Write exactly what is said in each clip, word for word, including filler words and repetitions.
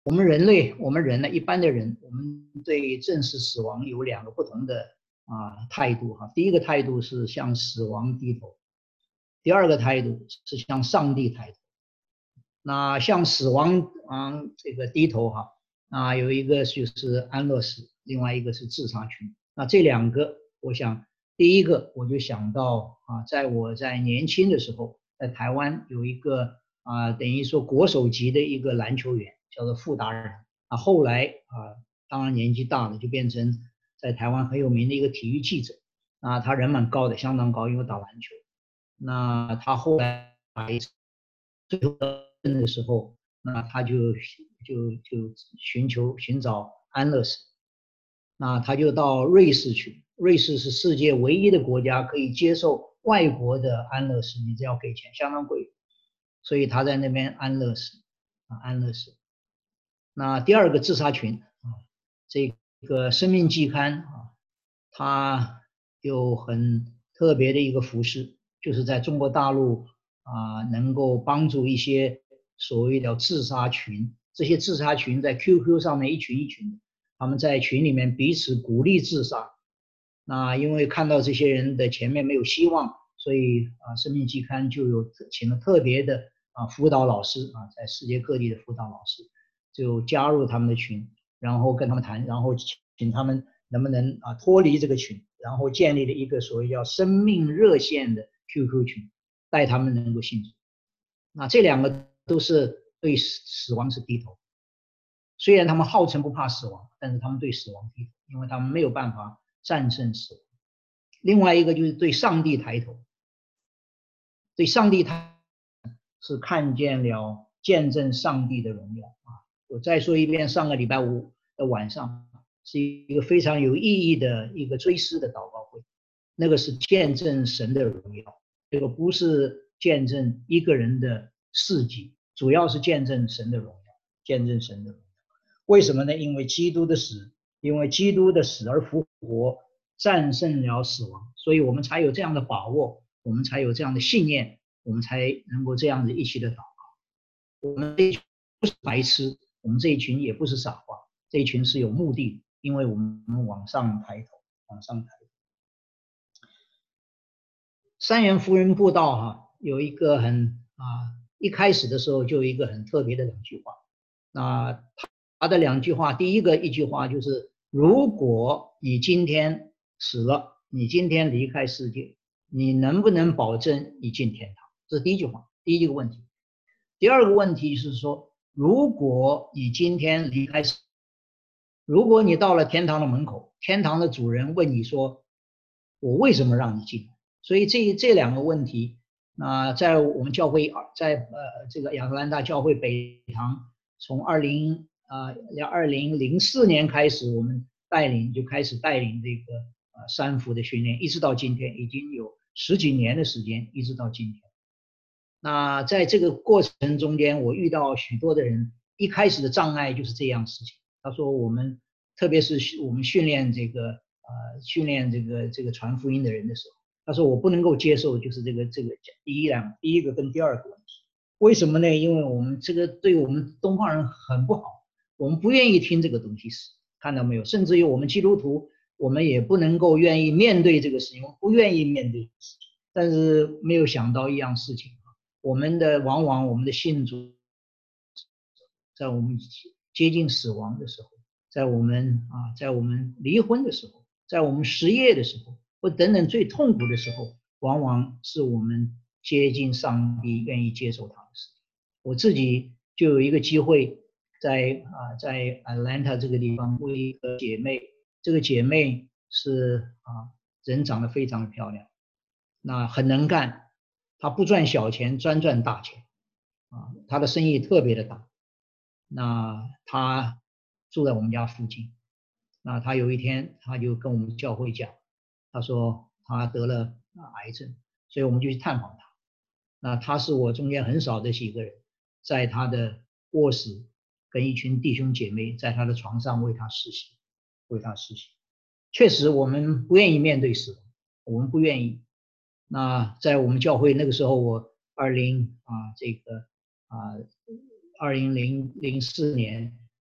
我们人类，我们人呢，一般的人，我们对正视死亡有两个不同的啊态度哈。第一个态度是向死亡低头，第二个态度是向上帝抬头。那向死亡啊这个低头哈，啊有一个就是安乐死，另外一个是自杀群。那这两个，我想第一个我就想到啊，在我在年轻的时候，在台湾有一个啊等于说国手级的一个篮球员，叫做傅达人啊。后来啊，当然年纪大了，就变成在台湾很有名的一个体育记者啊。他人蛮高的，相当高，因为打篮球。那他后来打一次最后的时候，那他就就就寻求寻找安乐死。那他就到瑞士去，瑞士是世界唯一的国家可以接受外国的安乐死，你只要给钱，相当贵，所以他在那边安乐死啊，安乐死。那第二个自杀群啊，这个生命季刊啊，它有很特别的一个服饰，就是在中国大陆啊，能够帮助一些所谓的自杀群，这些自杀群在 Q Q 上面一群一群的，他们在群里面彼此鼓励自杀。那因为看到这些人的前面没有希望，所以啊，生命季刊就有请了特别的啊辅导老师啊，在世界各地的辅导老师就加入他们的群，然后跟他们谈，然后请他们能不能啊脱离这个群，然后建立了一个所谓叫生命热线的 Q Q 群，带他们能够幸存。那这两个都是对死亡是低头，虽然他们号称不怕死亡，但是他们对死亡低头，因为他们没有办法战胜死亡。另外一个就是对上帝抬头，对上帝抬头是看见了见证上帝的荣耀啊！我再说一遍，上个礼拜五的晚上是一个非常有意义的一个追思的祷告会，那个是见证神的荣耀，这个不是见证一个人的事迹，主要是见证神的荣耀，见证神的荣耀。为什么呢？因为基督的死，因为基督的死而复活，战胜了死亡，所以我们才有这样的把握，我们才有这样的信念，我们才能够这样子一起的祷告。我们这一群不是白痴，我们这一群也不是傻瓜，这一群是有目的的，因为我们往上抬头，往上抬头。三元福音布道哈、啊，有一个很啊，一开始的时候就有一个很特别的两句话。那他的两句话，第一个一句话就是：如果你今天死了，你今天离开世界，你能不能保证你进天堂？这是第一句话，第一个问题。第二个问题是说，如果你今天离开世界，如果你到了天堂的门口，天堂的主人问你说：我为什么让你进来？所以这这两个问题，那、呃、在我们教会，在呃这个亚特兰大教会北堂，从二零呃二零零四年开始，我们带领就开始带领这个呃三福的训练，一直到今天已经有十几年的时间，一直到今天。那在这个过程中间，我遇到许多的人，一开始的障碍就是这样事情。他说我们特别是我们训练这个呃训练这个这个传福音的人的时候，他说我不能够接受就是这个这个第一两第一个跟第二个问题。为什么呢？因为我们这个对我们东方人很不好，我们不愿意听这个东西，看到没有？甚至于我们基督徒，我们也不能够愿意面对这个事情，我们不愿意面对这个事情。但是没有想到一样事情，我们的往往我们的信主，在我们接近死亡的时候，在我们啊，在我们离婚的时候，在我们失业的时候，或等等最痛苦的时候，往往是我们接近上帝、愿意接受他的时候。我自己就有一个机会在，在啊，在 Atlanta 这个地方为一个姐妹，这个姐妹是啊，人长得非常的漂亮，那很能干，她不赚小钱，专赚大钱啊，她的生意特别的大。那她住在我们家附近，那她有一天她就跟我们教会讲，她说她得了癌症，所以我们就去探访她。那她是我中间很少的几个人，在她的卧室跟一群弟兄姐妹在她的床上为她施洗，为她施洗。确实我们不愿意面对死亡，我们不愿意。那在我们教会那个时候，我二零啊这个啊二零零零四年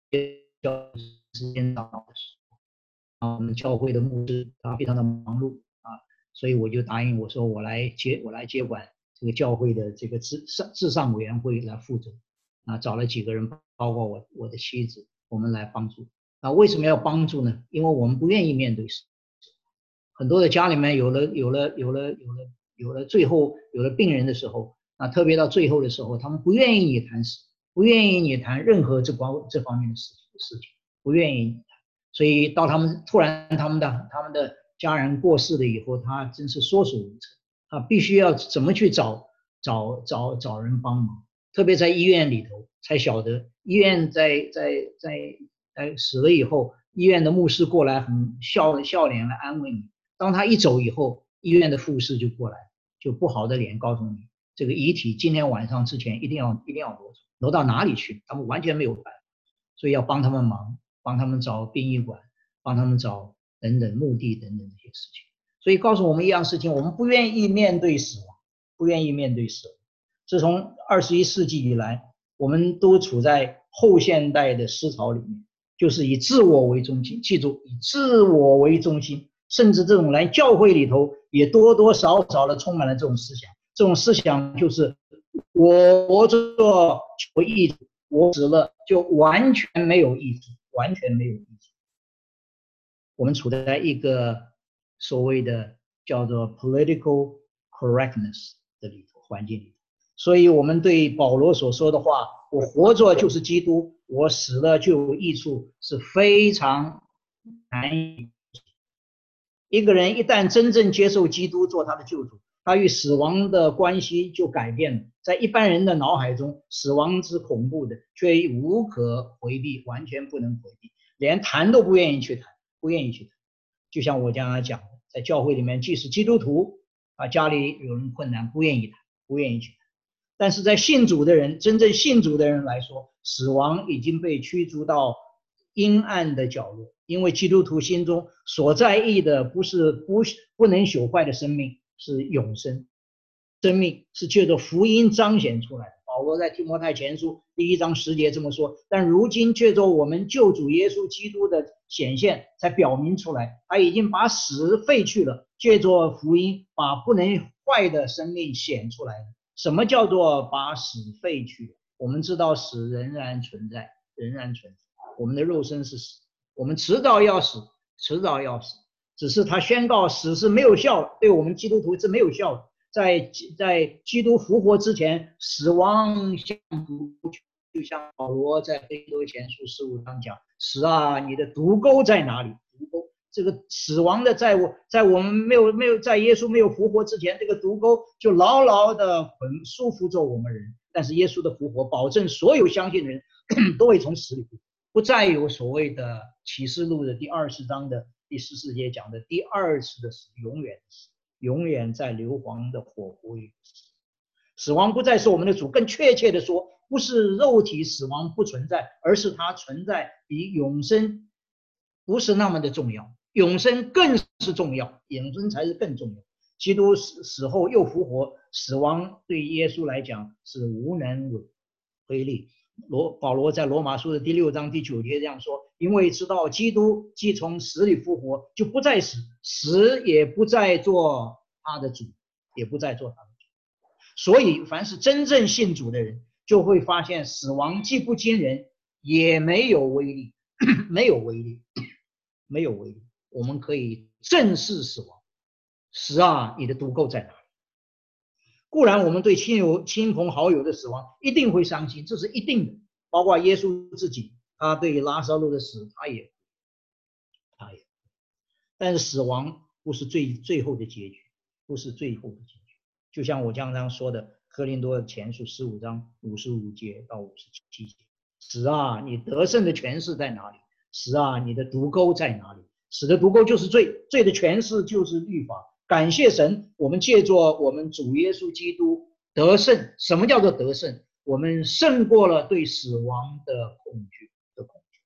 教时间长的时候，啊，我们教会的牧师他非常的忙碌啊，所以我就答应我说我来接我来接管这个教会的这个至上至上委员会来负责啊，找了几个人，包括我我的妻子，我们来帮助。啊，为什么要帮助呢？因为我们不愿意面对死。很多的家里面有了有了有了有了有了最后有了病人的时候，啊，特别到最后的时候，他们不愿意你谈死，不愿意你谈任何这方这方面的事事情，不愿意你谈。所以到他们突然他们的他们的家人过世了以后，他真是缩手无策啊，必须要怎么去找找找找人帮忙，特别在医院里头才晓得，医院在在在在死了以后，医院的牧师过来很笑笑脸来安慰你。当他一走以后，医院的护士就过来，就不好的脸告诉你，这个遗体今天晚上之前一定要一定要挪走，挪到哪里去？他们完全没有办法，所以要帮他们忙，帮他们找殡仪馆，帮他们找等等墓地等等这些事情。所以告诉我们一样事情，我们不愿意面对死亡，不愿意面对死亡。自从二十一世纪以来，我们都处在后现代的思潮里面，就是以自我为中心。记住，以自我为中心。甚至这种来教会里头也多多少少的充满了这种思想，这种思想就是我活着求益处，我死了就完全没有益处，完全没有益处。我们处在一个所谓的叫做 political correctness 的里头环境里，所以我们对保罗所说的话，我活着就是基督，我死了就有益处，是非常难以。一个人一旦真正接受基督做他的救主，他与死亡的关系就改变了。在一般人的脑海中，死亡是恐怖的，却无可回避，完全不能回避，连谈都不愿意去谈，不愿意去谈。就像我刚才讲的，在教会里面，即使基督徒啊，家里有人困难，不愿意谈，不愿意去谈。但是在信主的人，真正信主的人来说，死亡已经被驱逐到阴暗的角落，因为基督徒心中所在意的不是不不能朽坏的生命，是永生。生命是借着福音彰显出来的。保罗在提摩太前书第一章十节这么说：但如今借着我们救主耶稣基督的显现，才表明出来，他已经把死废去了，借着福音把不能坏的生命显出来了。什么叫做把死废去？我们知道死仍然存在，仍然存在。我们的肉身是死，我们迟早要死，迟早要死。只是他宣告死是没有效，对我们基督徒是没有效的。在在基督复活之前，死亡像毒，就像保罗在腓立比前书十五章讲：死啊，你的毒钩在哪里？毒钩，这个死亡的在我在我们没有没有在耶稣没有复活之前，这个毒钩就牢牢的捆束缚着我们人。但是耶稣的复活保证所有相信的人都会从死里复活，不再有所谓的启示录的第二十章的第十四节讲的第二次的死，永远的死，永远在硫磺的火湖里。死亡不再是我们的主，更确切的说，不是肉体死亡不存在，而是它存在比永生不是那么的重要，永生更是重要，永生才是更重要。基督死死后又复活，死亡对耶稣来讲是无能为力。罗保罗在罗马书的第六章第九节这样说：因为知道基督既从死里复活，就不再死，死也不再做他的主，也不再做他的主。所以凡是真正信主的人，就会发现死亡既不惊人，也没有威力，没有威力，没有威力。我们可以正视死亡。死啊，你的毒钩在哪里？固然我们对亲友亲朋好友的死亡一定会伤心，这是一定的，包括耶稣自己，他对拉撒路的死他也他也但是死亡不是最最后的结局，不是最后的结局。就像我刚刚说的哥林多前书十五章五十五节到五十七节，死啊，你得胜的权势在哪里？死啊，你的毒钩在哪里？死的毒钩就是罪，罪的权势就是律法。感谢神，我们借着我们主耶稣基督得胜。什么叫做得胜？我们胜过了对死亡的恐惧的恐惧。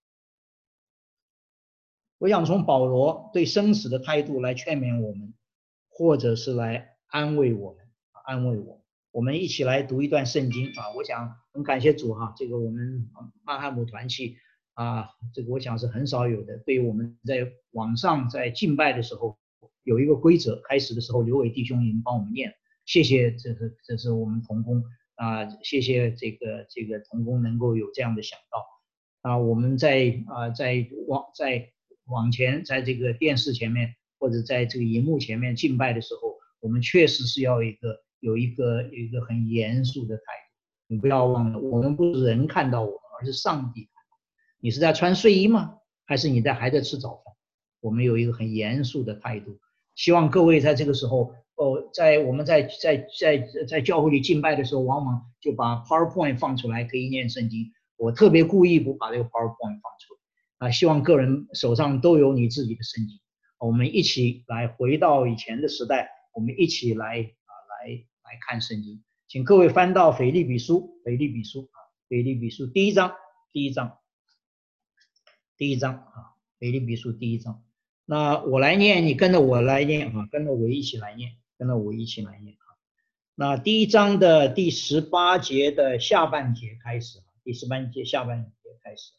我想从保罗对生死的态度来劝勉我们，或者是来安慰我们，安慰我们。我们一起来读一段圣经啊！我想很感谢主哈，这个我们曼汉姆团契啊，这个我想是很少有的。对于我们在网上在敬拜的时候，有一个规则，开始的时候刘伟弟兄已经帮我们念，谢谢，这是这是我们同工啊，谢谢这个这个同工能够有这样的想到啊，我们在啊在往在往前，在这个电视前面或者在这个荧幕前面敬拜的时候，我们确实是要一个有一个有一个很严肃的态度。你不要忘了，我们不是人看到我们，而是上帝。你是在穿睡衣吗？还是你在还在吃早饭？我们有一个很严肃的态度。希望各位在这个时候，哦，在我们在在在在教会里敬拜的时候，往往就把 PowerPoint 放出来，可以念圣经。我特别故意不把这个 PowerPoint 放出来啊，希望个人手上都有你自己的圣经。我们一起来回到以前的时代，我们一起来啊来来看圣经。请各位翻到腓立比书，腓立比书啊，腓立比书第一章，第一章。第一章啊，腓立比书第一章。那我来念，你跟着我来念啊，跟着我一起来念，跟着我一起来念啊。那第一章的第十八节的下半节开始，第十八节下半节开始。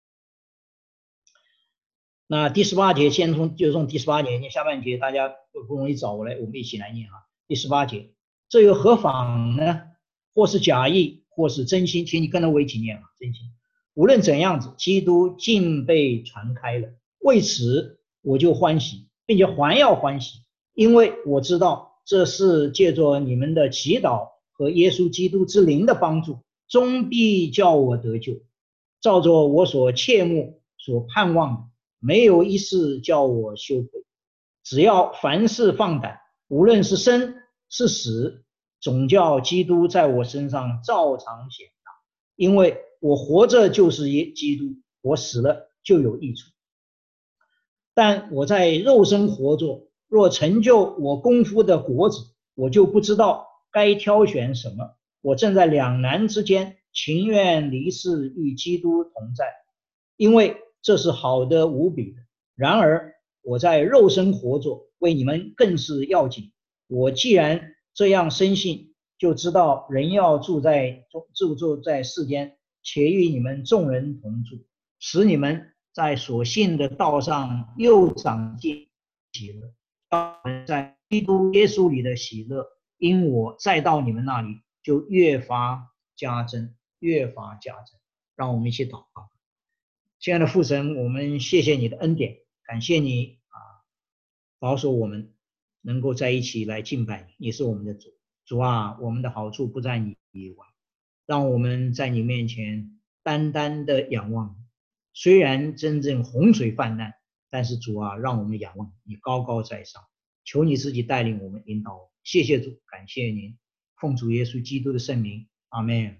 那第十八节先从就从第十八节念下半节，大家不容易找过来，我们一起来念啊。第十八节，这又何妨呢？或是假意，或是真心，请你跟着我一起念啊，真心。无论怎样子，基督尽被传开了，为此我就欢喜，并且还要欢喜，因为我知道这是借着你们的祈祷和耶稣基督之灵的帮助，终必叫我得救。照着我所切慕、所盼望的，没有一事叫我羞愧。只要凡事放胆，无论是生是死，总叫基督在我身上照常显大，因为我活着就是基督，我死了就有益处。但我在肉身活着，若成就我功夫的果子，我就不知道该挑选什么。我正在两难之间，情愿离世与基督同在，因为这是好的无比的。然而我在肉身活着，为你们更是要紧。我既然这样深信，就知道人要住在住住在世间，且与你们众人同住，使你们在所信的道上又长进喜乐，让我们在基督耶稣里的喜乐，因我再到你们那里，就越发加增，越发加增。让我们一起祷告。亲爱的父神，我们谢谢你的恩典，感谢你啊，保守我们能够在一起来敬拜你，你是我们的主。主啊，我们的好处不在你以外，让我们在你面前单单的仰望你。虽然真正洪水泛滥，但是主啊，让我们仰望你高高在上，求你自己带领我们，引导我们。谢谢主，感谢您，奉主耶稣基督的圣名，阿们，阿们。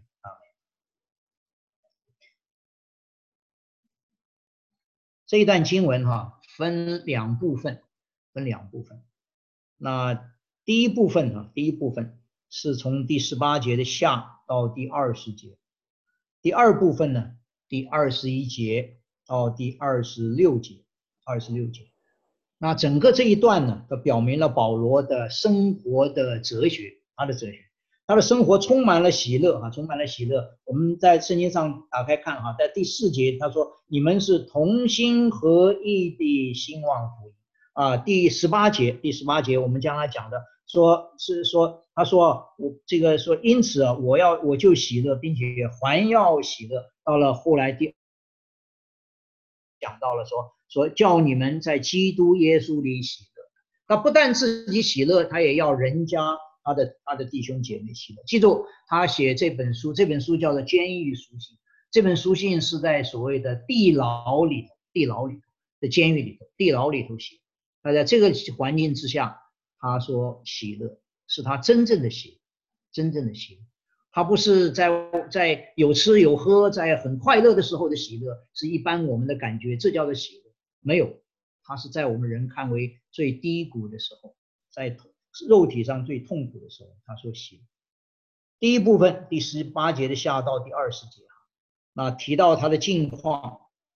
这一段经文哈，分两部分，分两部分。那第一部分呢，第一部分是从第十八节的下到第二十节，第二部分呢，第二十一节到第二十六节，二十六节。那整个这一段呢，都表明了保罗的生活的哲学，他的哲学，他的生活充满了喜乐啊，充满了喜乐。我们在圣经上打开看哈，在第四节他说：“你们是同心合意的兴旺福音。”啊，第十八节，第十八节我们将来讲的，说是说，他说我这个说，因此啊，我要我就喜乐，并且还要喜乐。到了后来第讲到了说说叫你们在基督耶稣里喜乐。他不但自己喜乐，他也要人家他的他的弟兄姐妹喜乐。记住，他写这本书，这本书叫做《监狱书信》，这本书信是在所谓的地牢里头，地牢里头的监狱里头，地牢里头写。那在这个环境之下，他说喜乐是他真正的喜乐，真正的喜乐。他不是在在有吃有喝，在很快乐的时候的喜乐，是一般我们的感觉，这叫做喜乐。没有，他是在我们人看为最低谷的时候，在肉体上最痛苦的时候，他说喜乐。第一部分第十八节的下到第二十节，那提到他的境况，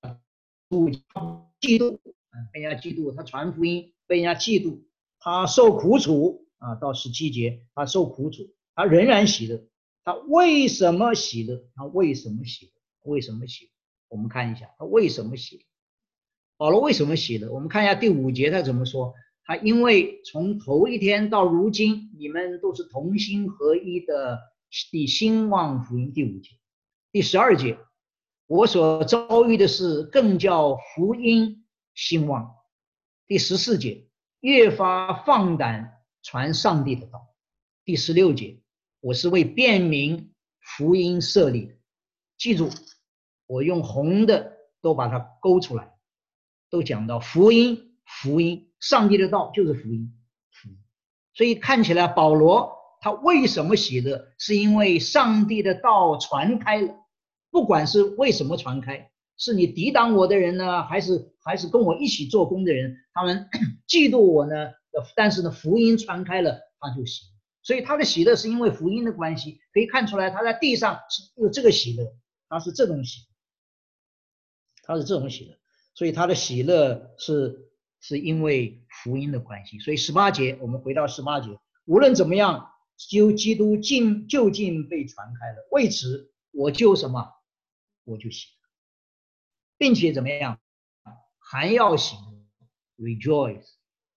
嫉妒，被人家嫉妒，他传福音被人家嫉妒，他受苦楚啊，到十七节他受苦楚，他仍然喜乐。他为什么喜乐？他为什么喜乐？为什么喜乐？ 我们看一下他为什么喜乐。保罗为什么喜乐？我们看一下第五节他怎么说。他因为从头一天到如今，你们都是同心合一的地兴旺福音。第五节，第十二节，我所遭遇的事更叫福音兴旺。第十四节，越发放胆传上帝的道。第十六节，我是为辨明福音设立的。记住，我用红的都把它勾出来，都讲到福音，福音，上帝的道就是福音。所以看起来保罗他为什么喜乐，是因为上帝的道传开了。不管是为什么传开，是你抵挡我的人呢，还是还是跟我一起做工的人，他们嫉妒我呢，但是呢福音传开了，他就喜乐。所以他的喜乐是因为福音的关系，可以看出来他在地上是有这个喜乐，他是这种喜乐，他是这种喜乐，所以他的喜乐是是因为福音的关系。所以十八节，我们回到十八节，无论怎么样，就基督尽就近被传开了，为此我就什么，我就喜乐，并且怎么样，还要喜乐 ，rejoice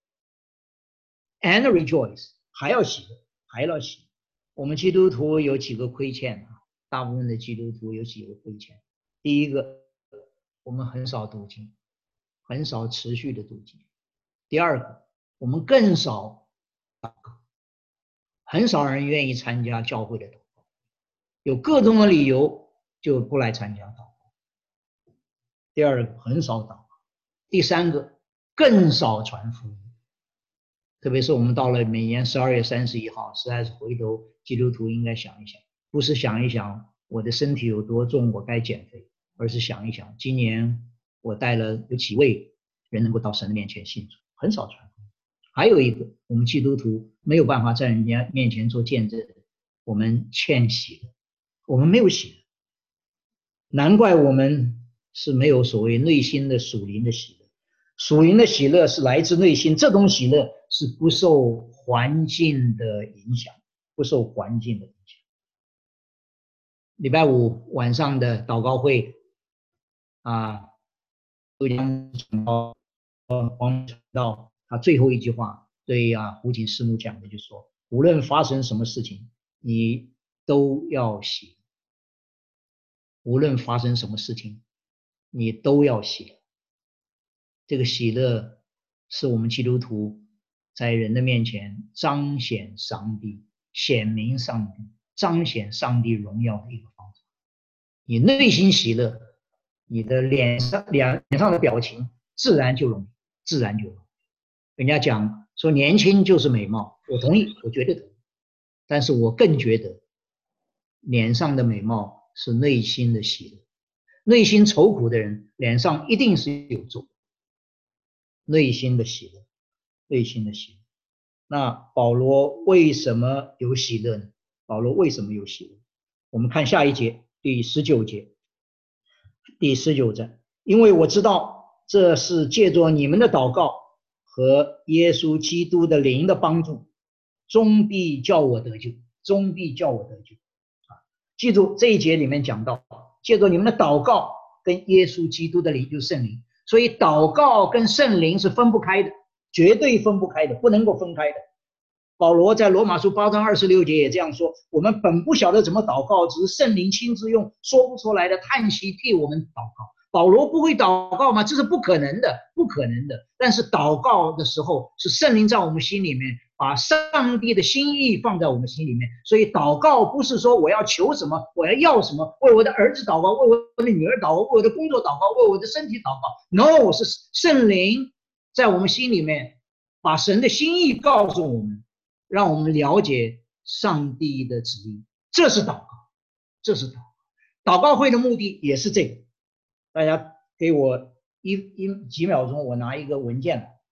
and rejoice， 还要喜乐，还要喜乐。我们基督徒有几个亏欠啊？大部分的基督徒有几个亏欠。第一个，我们很少读经，很少持续的读经。第二个，我们更少祷告，很少人愿意参加教会的祷告，有各种的理由就不来参加祷告。第二个，很少祷告。第三个，更少传福音。特别是我们到了每年十二月三十一号，实在是回头基督徒应该想一想，不是想一想我的身体有多重，我该减肥，而是想一想今年我带了有几位人能够到神的面前信主，很少传福音。还有一个，我们基督徒没有办法在人家面前做见证，我们欠喜乐，我们没有喜乐，难怪我们是没有所谓内心的属灵的喜乐。属灵的喜乐是来自内心，这种喜乐是不受环境的影响，不受环境的影响。礼拜五晚上的祷告会啊，都将讲到黄传道他最后一句话对啊胡锦师母讲的，就是说，无论发生什么事情，你都要喜，无论发生什么事情，你都要喜。这个喜乐是我们基督徒在人的面前彰显上帝、显明上帝、彰显上帝荣耀的一个方法。你内心喜乐，你的脸上脸上的表情自然就容易，自然就容易。人家讲说年轻就是美貌，我同意，我绝对同意。但是我更觉得脸上的美貌是内心的喜乐。内心愁苦的人脸上一定是有皱。内心的喜乐，内心的喜乐。那保罗为什么有喜乐呢？保罗为什么有喜乐？我们看下一节，第十九节，第十九节，因为我知道这是借着你们的祷告和耶稣基督的灵的帮助，终必叫我得救，终必叫我得救。啊，记住这一节里面讲到，借着你们的祷告跟耶稣基督的灵，就是圣灵。所以祷告跟圣灵是分不开的，绝对分不开的，不能够分开的。保罗在罗马书八章二十六节也这样说，我们本不晓得怎么祷告，只是圣灵亲自用说不出来的叹息替我们祷告。保罗不会祷告吗？这是不可能的，不可能的。但是祷告的时候是圣灵在我们心里面把上帝的心意放在我们心里面，所以祷告不是说我要求什么，我要要什么，为我的儿子祷告，为我的女儿祷告，为我的工作祷告，为我的身体祷告。No， 是圣灵在我们心里面把神的心意告诉我们，让我们了解上帝的旨意。这是祷告，这是祷告。祷告会的目的也是这个。大家给我一一几秒钟，我拿一个文件来。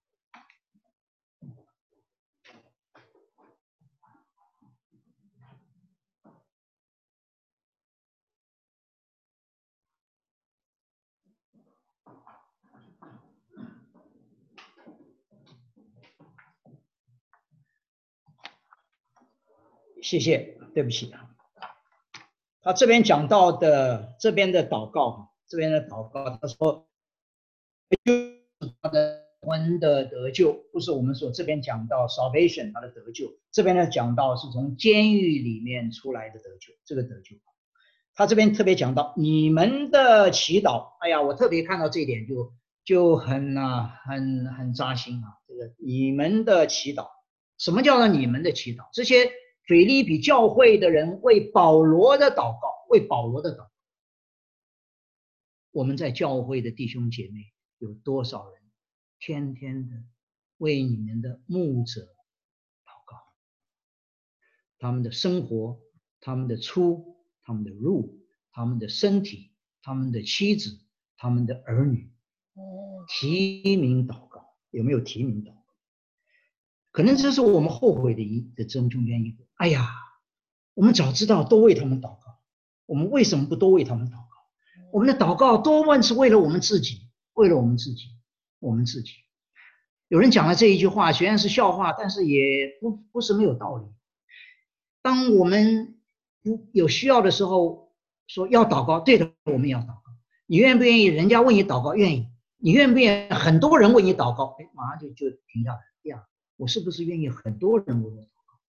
谢谢，对不起。他这边讲到的这边的祷告， 这边的祷告，他说，就是他的魂的得救，不是我们所这边讲到 salvation 他的得救，这边呢讲到是从监狱里面出来的得救，这个得救。他这边特别讲到你们的祈祷，哎呀，我特别看到这一点就就很啊很很扎心啊，这个你们的祈祷，什么叫做你们的祈祷？这些腓立比教会的人为保罗的祷告，为保罗的祷告。我们在教会的弟兄姐妹有多少人天天的为你们的牧者祷告？他们的生活，他们的出，他们的入，他们的身体，他们的妻子，他们的儿女，提名祷告，有没有提名祷告？可能这是我们后悔的一的中中间一个。哎呀，我们早知道多为他们祷告，我们为什么不多为他们祷告？我们的祷告多半是为了我们自己，为了我们自己，我们自己。有人讲了这一句话，虽然是笑话，但是也不不是没有道理。当我们有需要的时候，说要祷告，对的，我们要祷告。你愿不愿意？人家为你祷告，愿意。你愿不愿意？很多人为你祷告，哎，马上就就停下来。呀，我是不是愿意很多人为我祷告？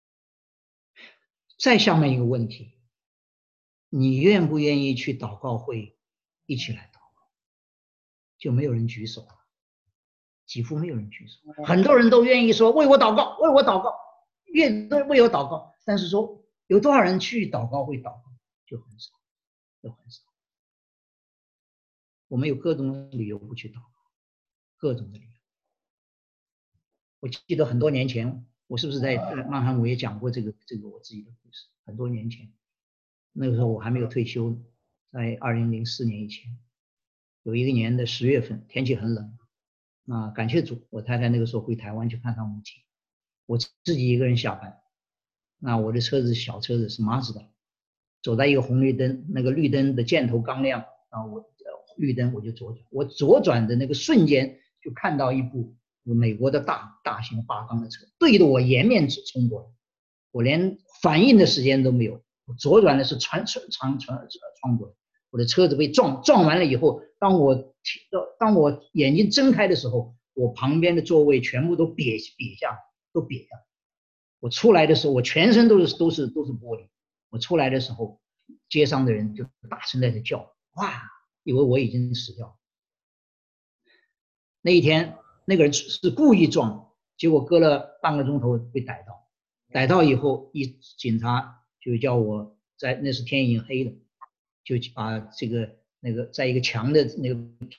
再下面一个问题。你愿不愿意去祷告会一起来祷告？就没有人举手了，几乎没有人举手。很多人都愿意说为我祷告，为我祷告，愿为我祷告，但是说有多少人去祷告会祷告？就很少，就很少。我们有各种理由不去祷告，各种的理由。我记得很多年前，我是不是在曼汉我也讲过这个这个我自己的故事？很多年前。那个时候我还没有退休，在二零零四年以前，有一个年的十月份，天气很冷，啊，感谢主，我太太那个时候回台湾去看她母亲，我自己一个人下班，那我的车子小车子是马自达，走在一个红绿灯，那个绿灯的箭头刚亮，然后我绿灯我就左转，我左转的那个瞬间就看到一部美国的大大型八缸的车对着我迎面冲过来，我连反应的时间都没有。我左转的是穿穿穿穿穿过来，我的车子被撞撞完了以后，当我当我眼睛睁开的时候，我旁边的座位全部都瘪瘪下，都瘪下。我出来的时候，我全身都是都是都是玻璃。我出来的时候，街上的人就大声在那叫，哇，以为我已经死掉了。那一天，那个人是故意撞，结果隔了半个钟头被逮到，逮到以后，一警察。就叫我在那是天已经黑了，就把这个那个在一个墙的那个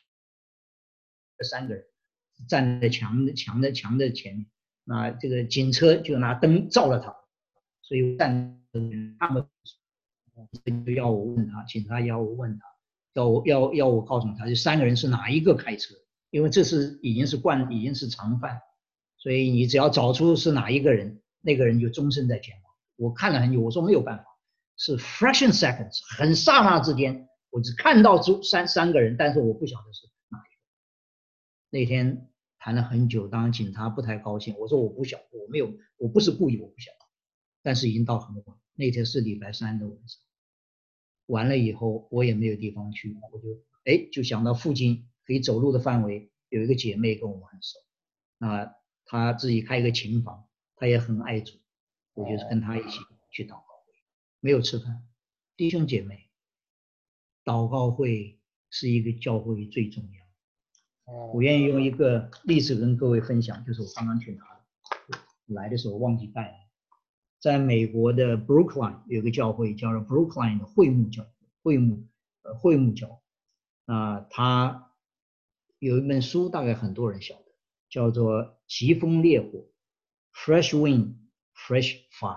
三个人站在墙的墙的墙的前面，那这个警车就拿灯照了他，所以站他们就要我问他，警察要我问他，要我要要我告诉他这三个人是哪一个开车，因为这是已经是惯已经是常犯，所以你只要找出是哪一个人，那个人就终身在监牢。我看了很久，我说没有办法，是 fraction seconds， 很刹那之间，我只看到三三个人，但是我不晓得是哪一个。那天谈了很久，当然警察不太高兴，我说我不晓得，我没有，我不是故意，我不晓得，但是已经到很晚，那天是礼拜三的晚上，完了以后我也没有地方去，我就哎就想到附近可以走路的范围有一个姐妹跟我们很熟，那她自己开一个琴房，她也很爱主。我就是跟他一起去祷告会，没有吃饭。弟兄姐妹，祷告会是一个教会最重要。我愿意用一个例子跟各位分享，就是我刚刚去拿的，来的时候忘记带了。在美国的 Brookline 有个教会叫做 Brookline 的会幕教会幕呃会幕教啊、呃，他有一本书，大概很多人晓得，叫做《疾风烈火》 （Fresh Wind。Fresh Fire，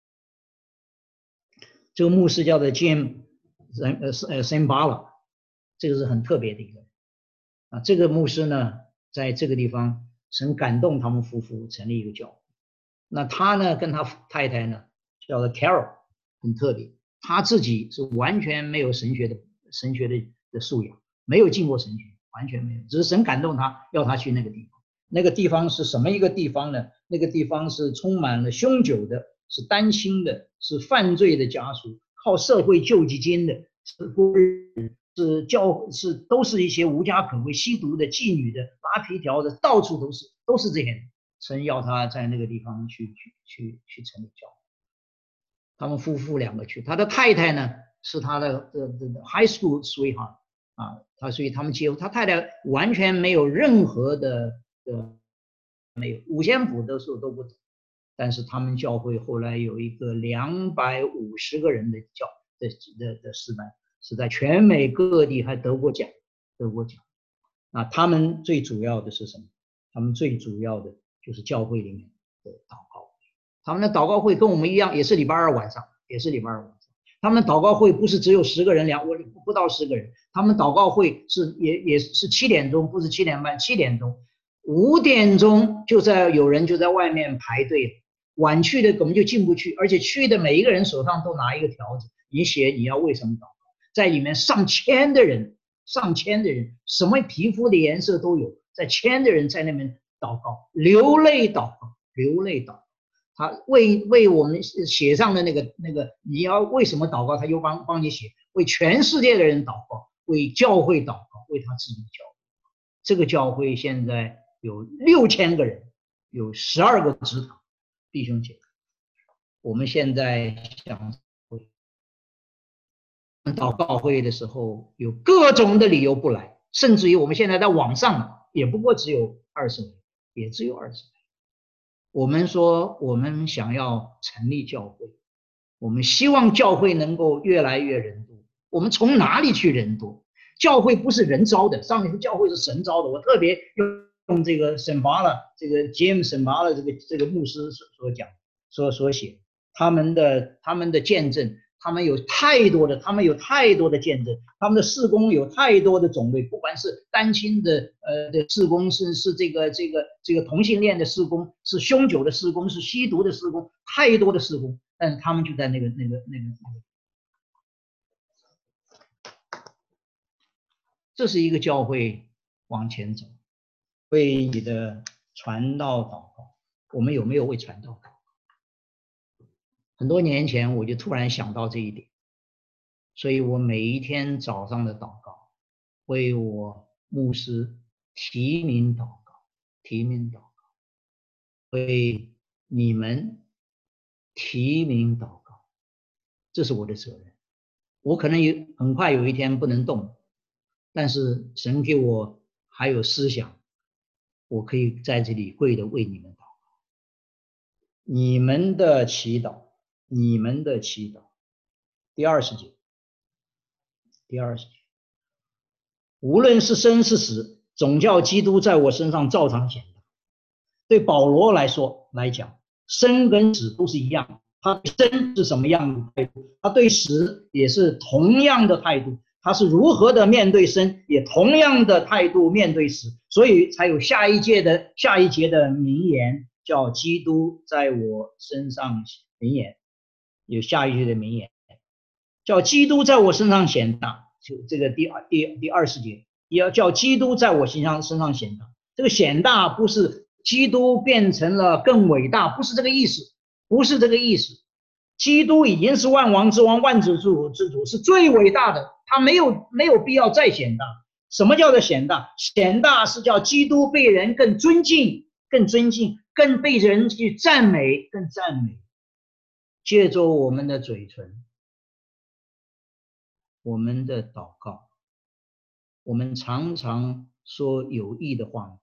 这个牧师叫做 Jim 呃呃 Sambala， 这个是很特别的一个人啊。这个牧师呢，在这个地方神感动他们夫妇成立一个教会。那他呢，跟他太太呢，叫做 Carol， 很特别。他自己是完全没有神学的神学的的素养，没有进过神学，完全没有，只是神感动他，要他去那个地方。那个地方是什么一个地方呢？那个地方是充满了凶酒的，是单亲的，是犯罪的家属，靠社会救济金的，是孤儿， 是教是都是一些无家可归、吸毒的、妓女的、拉皮条的，到处都是都是这些人。神要他在那个地方去去去去成立教会。他们夫妇两个去，他的太太呢是他的的的 high school sweetheart 啊，他所以他们结婚，他太太完全没有任何的的没有五线谱的时候都不懂，但是他们教会后来有一个两百五十个人的教的的的师班，是在全美各地还得过奖，得过奖。啊，他们最主要的是什么？他们最主要的就是教会里面的祷告会。他们的祷告会跟我们一样，也是礼拜二晚上，也是礼拜二晚上。他们的祷告会不是只有十个人，两不到十个人。他们祷告会是也也是七点钟，不是七点半，七点钟，五点钟就在有人就在外面排队，晚去的根本就进不去，而且去的每一个人手上都拿一个条子，你写你要为什么祷告，在里面上千的人。上千的人，什么皮肤的颜色都有，在千的人在那边祷告，流泪祷告，流泪祷告。他为为我们写上的那个那个，你要为什么祷告，他就帮帮你写，为全世界的人祷告，为教会祷告，为他自己的教会。这个教会现在有六千个人，有十二个职堂，弟兄姐妹，我们现在想。祷告会的时候有各种的理由不来，甚至于我们现在在网上也不过只有二十位，也只有二十位。我们说我们想要成立教会，我们希望教会能够越来越人多。我们从哪里去人多？教会不是人招的，上面说教会是神招的。我特别用这个沈巴了，这个 James 沈巴了这个这个牧师所讲所所写他们的他们的见证。他们有太多的，他们有太多的见证，他们的事工有太多的种类，不管是单亲的呃的事工，是是这个这个这个同性恋的事工，是凶酒的事工，是吸毒的事工，太多的事工，但是他们就在那个那个那个那个，这是一个教会往前走，为你的传道祷告，我们有没有为传道祷告？很多年前我就突然想到这一点，所以我每一天早上的祷告，为我牧师提名祷告，提名祷告，为你们提名祷告，这是我的责任。我可能有很快有一天不能动，但是神给我还有思想，我可以在这里跪着为你们祷告。你们的祈祷。你们的祈祷，第二十节，第二十节，无论是生是死，总叫基督在我身上照常显大。对保罗来说来讲，生跟死都是一样，他对生是什么样的态度，他对死也是同样的态度，他是如何的面对生，也同样的态度面对死，所以才有下一届的下一节的名言，叫基督在我身上名言。有下一句的名言，叫基督在我身上显大，就这个第二第第二十节，也要叫基督在我身上身上显大。这个显大不是基督变成了更伟大，不是这个意思，不是这个意思。基督已经是万王之王，万主之主之主，是最伟大的，他没有没有必要再显大。什么叫做显大？显大是叫基督被人更尊敬，更尊敬，更被人去赞美，更赞美。借着我们的嘴唇，我们的祷告，我们常常说有益的话，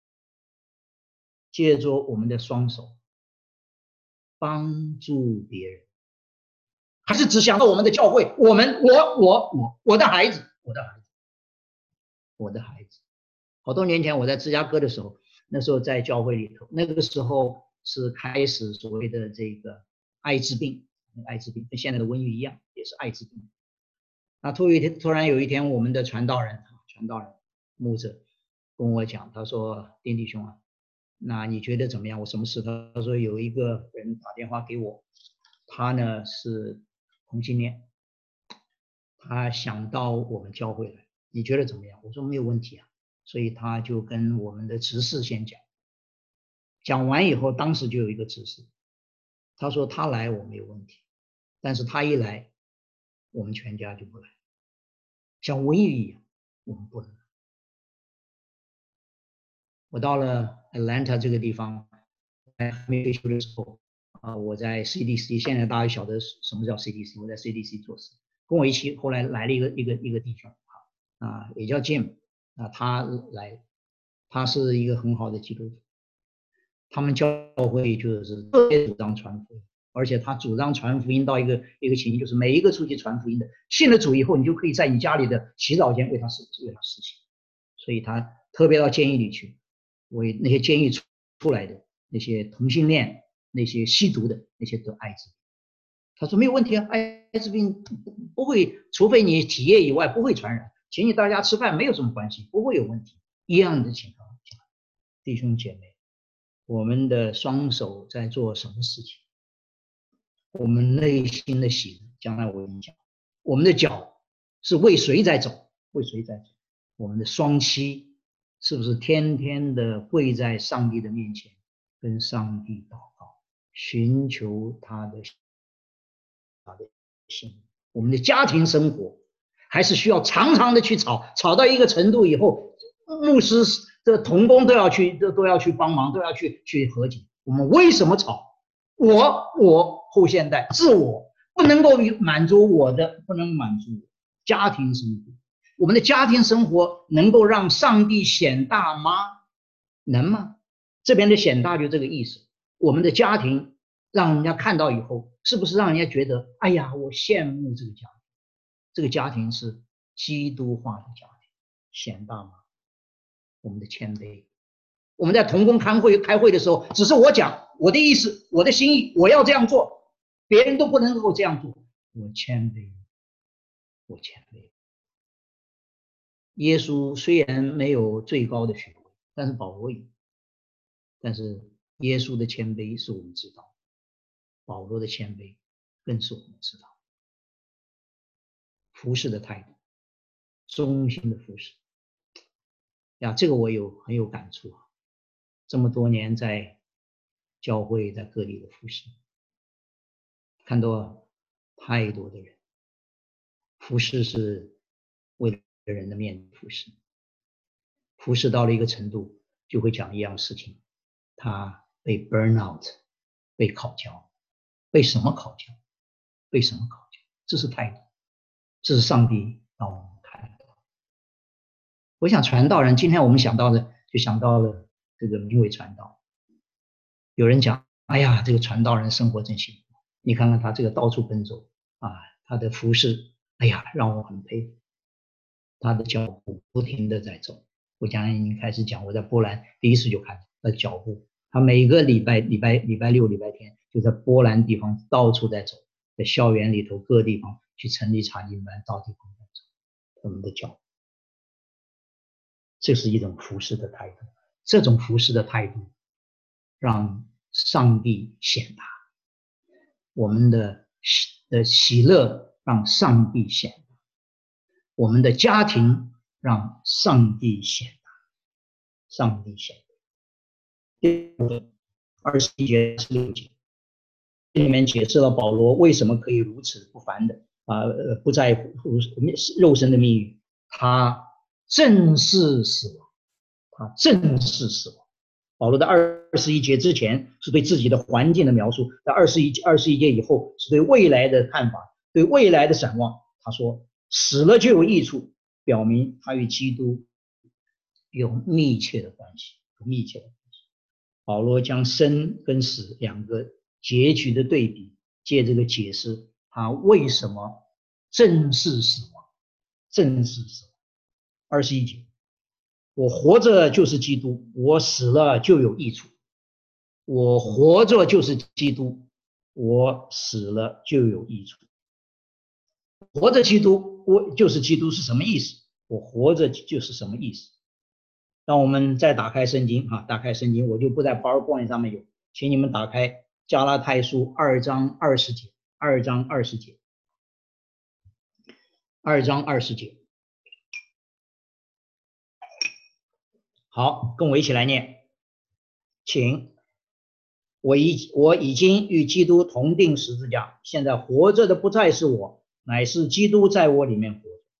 借着我们的双手帮助别人，还是只想到我们的教会，我们我我我我的孩子，我的孩子，我的孩子。好多年前我在芝加哥的时候，那时候在教会里头，那个时候是开始所谓的这个艾滋病。艾滋病跟现在的瘟疫一样，也是艾滋病。那突一天，突然有一天，我们的传道人，传道人牧者跟我讲，他说：“丁弟兄啊，那你觉得怎么样？我什么事？”他说有一个人打电话给我，他呢是同性恋，他想到我们教会来，你觉得怎么样？我说没有问题啊。所以他就跟我们的执事先讲，讲完以后，当时就有一个执事，他说他来我没有问题。但是他一来，我们全家就不来。 像瘟疫一样，我们不能。我到了 Atlanta 这个地方，还没退休的时候啊，我在 C D C， 现在大家晓得什么叫 C D C， 我在 C D C 做事，跟我一起后来来了一个一个一个弟兄啊，也叫 Jim 啊，他来，他是一个很好的基督徒，他们教会就是特别主张传福音，而且他主张传福音到一个一个情形，就是每一个出去传福音的，信了主以后，你就可以在你家里的洗澡间为他施为他施洗，所以他特别到监狱里去，为那些监狱出出来的那些同性恋、那些吸毒的那些得艾滋病。他说没有问题啊，艾滋病不会，除非你体液以外不会传染，请你大家吃饭没有什么关系，不会有问题。一样的情况下，弟兄姐妹，我们的双手在做什么事情？我们内心的喜，将来我跟你讲，我们的脚是为谁在走？为谁在走？我们的双膝是不是天天的跪在上帝的面前，跟上帝祷告，寻求他的他的心？我们的家庭生活还是需要常常的去吵，吵到一个程度以后，牧师的同工都要去都都要去帮忙，都要去去和解。我们为什么吵？我我后现代自我不能够满足我的，不能满足我家庭生活。我们的家庭生活能够让上帝显大吗？能吗？这边的显大就这个意思。我们的家庭让人家看到以后，是不是让人家觉得，哎呀，我羡慕这个家庭？这个家庭是基督化的家庭，显大吗？我们的谦卑。我们在同工开会开会的时候，只是我讲我的意思，我的心意，我要这样做，别人都不能够这样做。我谦卑，我谦卑。耶稣虽然没有最高的学位，但是保罗有。但是耶稣的谦卑是我们知道，保罗的谦卑更是我们知道。服侍的态度，忠心的服侍呀，这个我有很有感触啊。这么多年在教会，在各地的服侍，看到太多的人服侍是为了人的面子服侍，服侍到了一个程度，就会讲一样事情，他被 burn out， 被烤焦，被什么烤焦？被什么烤焦？这是态度，这是上帝让我们看到。我想传道人，今天我们想到的，就想到了这个名为传道。有人讲，哎呀，这个传道人生活真幸福，你看看他这个到处奔走啊，他的服饰，哎呀，让我很佩服。他的脚步不停的在走。我刚才已经开始讲，我在波兰第一次就看他的脚步，他每个礼拜礼拜礼拜六礼拜天就在波兰地方到处在走，在校园里头各地方去成立查经班，到地方在走他们的脚步。这是一种服侍的态度，这种服侍的态度让上帝显大，我们的的喜乐让上帝显大，我们的家庭让上帝显大，上帝显大。二十一节、二十六节这里面解释了保罗为什么可以如此不凡的啊、呃，不在乎肉身的命运，他正视死亡，他正视死亡。保罗的二十一节之前是对自己的环境的描述，在二十一二十一节以后是对未来的看法，对未来的展望。他说死了就有益处，表明他与基督有密切的关系，有密切的关系。保罗将生跟死两个结局的对比，借这个解释他为什么正视死亡，正视死亡。二十一节，我活着就是基督，我死了就有益处。我活着就是基督，我死了就有益处。活着基督，我就是基督是什么意思？我活着就是什么意思？让我们再打开圣经啊，打开圣经，我就不在 PowerPoint 上面有，请你们打开加拉太书二章二十节，二章二十节，二章二十节。好，跟我一起来念，请。我已我已经与基督同定十字架，现在活着的不再是我，乃是基督在我里面活着，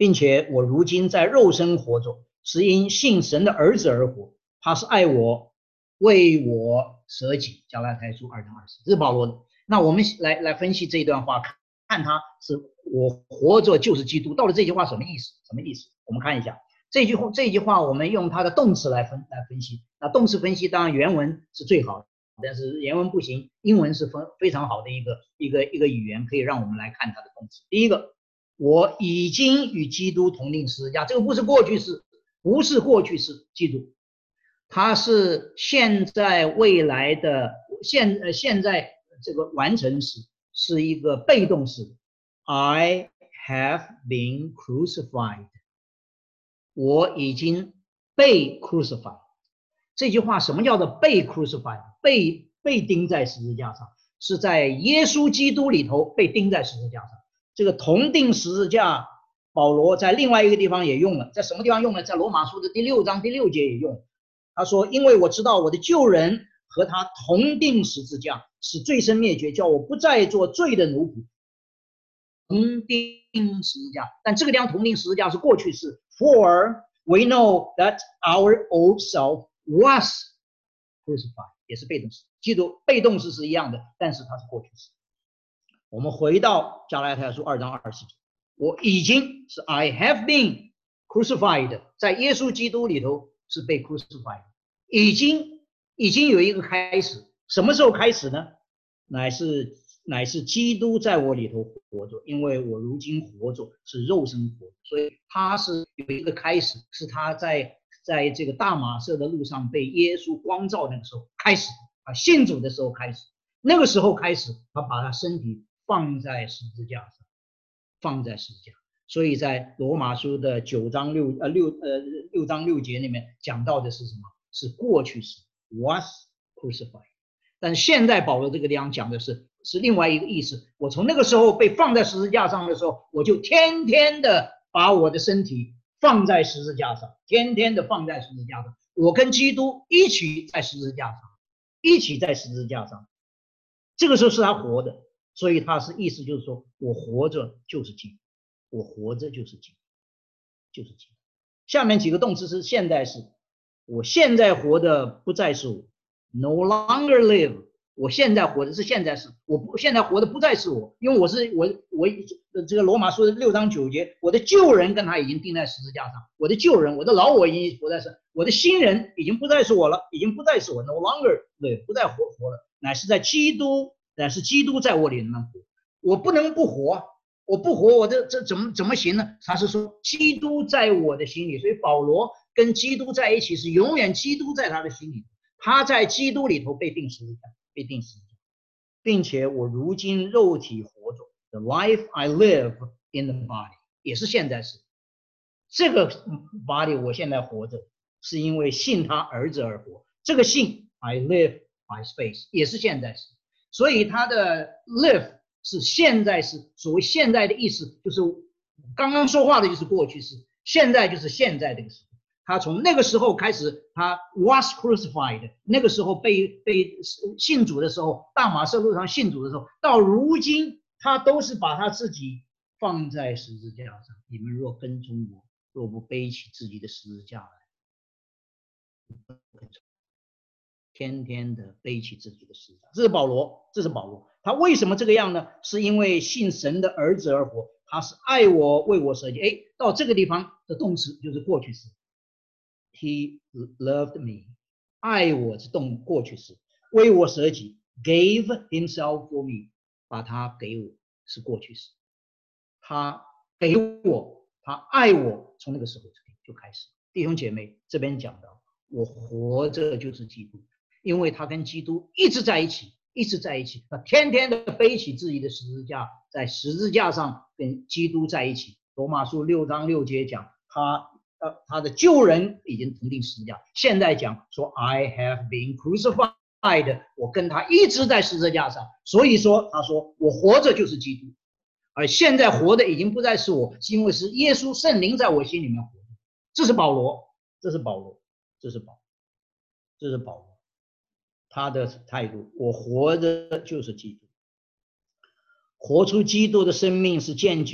并且我如今在肉身活着，是因信神的儿子而活。他是爱我，为我舍己。加拉太书二章二十，这是保罗的。那我们来来分析这一段话，看他是我活着就是基督。到底这句话什么意思？什么意思？我们看一下这句话。这句话我们用它的动词来分来分析。那动词分析当然原文是最好的，但是原文不行，英文是分非常好的一个一个一个语言，可以让我们来看它的动词。第一个，我已经与基督同定十字架，这个不是过去式，不是过去式，记住，它是现在未来的现呃现在这个完成时，是一个被动式。I have been crucified， 我已经被 crucified。这句话什么叫做被 crucified？ 被被钉在十字架上，是在耶稣基督里头被钉在十字架上。这个同定十字架，保罗在另外一个地方也用了，在什么地方用呢？在罗马书的第六章第六节也用。他说：“因为我知道我的旧人和他同定十字架，使罪身灭绝，叫我不再做罪的奴仆。”同定十字架，但这个地方同定十字架是过去式。For we know that our old self was crucified， 也是被动式。记住，被动式是一样的，但是它是过去式。我们回到加拉太书二章二十节，我已经是 I have been crucified， 在耶稣基督里头是被 crucified， 已经已经有一个开始。什么时候开始呢？乃是乃是基督在我里头活着，因为我如今活着是肉身活着，所以他是有一个开始，是他在在这个大马色的路上被耶稣光照那个时候开始啊，信主的时候开始，那个时候开始，他把他身体放在十字架上，放在十字架。所以在罗马书的九章六呃六呃六章六节里面讲到的是什么？是过去式 was crucified。但现在保罗这个地方讲的是是另外一个意思。我从那个时候被放在十字架上的时候，我就天天的把我的身体放在十字架上，天天的放在十字架上。我跟基督一起在十字架上，一起在十字架上。这个时候是他活的，所以他是意思就是说我活着就是基督，我活着就是基督，就是基督。下面几个动词是现在式，我现在活的不再是我 ，no longer live。我现在活的是现在式，我不现在活的不再是我，因为我是我我这个罗马书的六章九节，我的旧人跟他已经钉在十字架上，我的旧人，我的老我已经不再是，我的新人已经不再是我了，已经不再是我 ，no longer live， 不再活活了，乃是在基督，乃是基督在我里面活，我不能不活，我不活，我这这怎么怎么行呢？他是说基督在我的心里，所以保罗跟基督在一起是永远基督在他的心里，他在基督里头被钉十字架。被钉十字架，并且我如今肉体活着 ，the life I live in the body， 也是现在式。这个 body 我现在活着，是因为信他儿子而活。这个信 I live by faith 也是现在式，所以他的 live 是现在式。所谓现在的意思，就是刚刚说话的就是过去式，现在就是现在这个时候。他从那个时候开始，他 was crucified， 那个时候被被信主的时候，大马色路上信主的时候，到如今他都是把他自己放在十字架上。你们若跟从我，若不背起自己的十字架来，天天的背起自己的十字架。这是保罗，这是保罗。他为什么这个样呢？是因为信神的儿子而活，他是爱我，为我舍己。哎，到这个地方的动词就是过去式。He loved me， 爱我是动过去式，为我舍己 ，gave himself for me， 把他给我是过去式，他给我，他爱我，从那个时候就开始。弟兄姐妹，这边讲到，我活着就是基督，因为他跟基督一直在一起，一直在一起，他天天的背起自己的十字架，在十字架上跟基督在一起。罗马书六章六节讲他。呃，他的旧人已经同定十字架，现在讲说 I have been crucified， 我跟他一直在十字架上，所以说他说我活着就是基督，而现在活的已经不再是我，是因为是耶稣圣灵在我心里面活着。这是保罗，这是保罗，这是保，这是保罗他的态度，我活着就是基督。活出基督的生命是建基于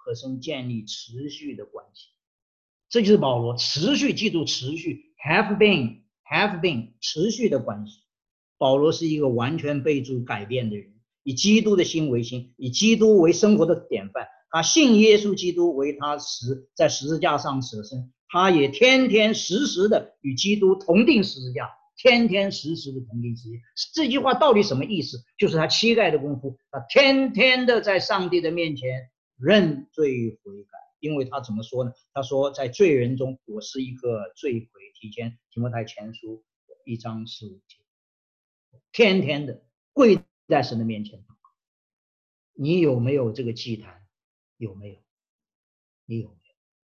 和神建立持续的关系。这就是保罗持续，记住持续 have been have been 持续的关系。保罗是一个完全被主改变的人，以基督的心为心，以基督为生活的典范。他信耶稣基督为他十在十字架上舍身，他也天天时时的与基督同定十字架，天天时时的同定十字架。这句话到底什么意思？就是他膝盖的功夫，他天天的在上帝的面前认罪悔改。因为他怎么说呢？他说在罪人中我是一个罪魁。提前提摩太前书一章十五节，天天的跪在神的面前祷告。你有没有这个祭坛？有没有？你有没有？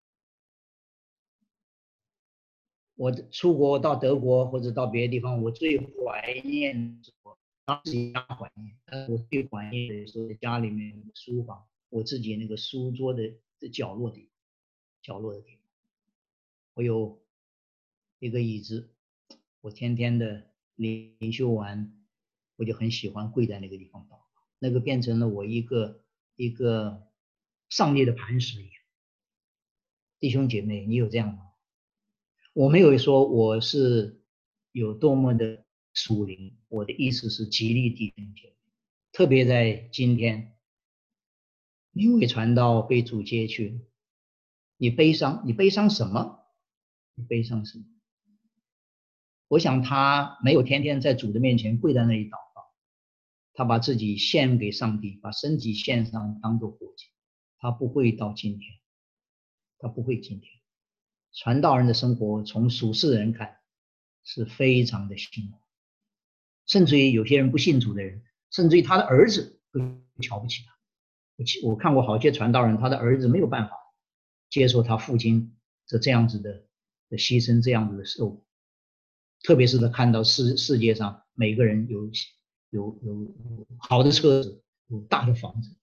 我出国到德国或者到别的地方，我最怀念我当时家怀念，但是我最怀念的是家里面的书房，我自己那个书桌的角落里，角落的地方，我有一个椅子，我天天的灵修完，我就很喜欢跪在那个地方祷告，那个变成了我一个一个上帝的磐石一样。弟兄姐妹，你有这样吗？我没有说我是有多么的属灵，我的意思是激励弟兄姐妹，特别在今天，因为传道被主接去，你悲伤，你悲伤什么？你悲伤什么？我想他没有天天在主的面前跪在那里祷告，他把自己献给上帝，把身体献上当作活祭，他不会到今天，他不会今天。传道人的生活从属世人看是非常的辛苦，甚至于有些人不信主的人，甚至于他的儿子会瞧不起他。我看过好些传道人，他的儿子没有办法接受他父亲这这样子的的牺牲，这样子的受苦，特别是他看到世世界上每个人有有有好的车子，有大的房子，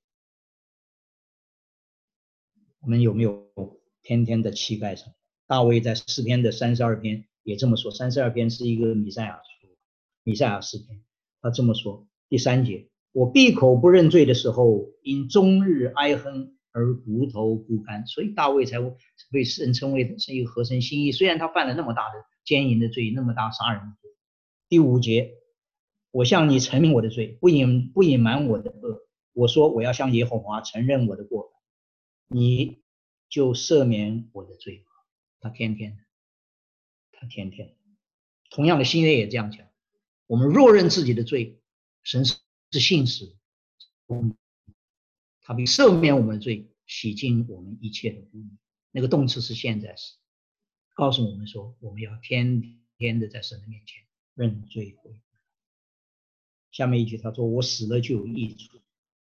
我们有没有天天的膝盖上？大卫在诗篇的三十二篇也这么说，三十二篇是一个弥赛亚书，弥赛亚诗篇，他这么说，第三节，我闭口不认罪的时候，因终日哀哼而骨头枯干。所以大卫才被人称为是一个合神心意，虽然他犯了那么大的奸淫的罪，那么大杀人的罪。第五节，我向你承认我的罪，不隐不隐瞒我的恶，我说我要向耶和华承认我的过犯，你就赦免我的罪。他天天的，他天天的。同样的，新约也这样讲，我们若认自己的罪，神是信实的，他必赦免我们的罪，洗净我们一切的污泥。那个动词是现在时，告诉我们说，我们要天天的在神的面前认罪悔改。下面一句他说，我死了就有益处。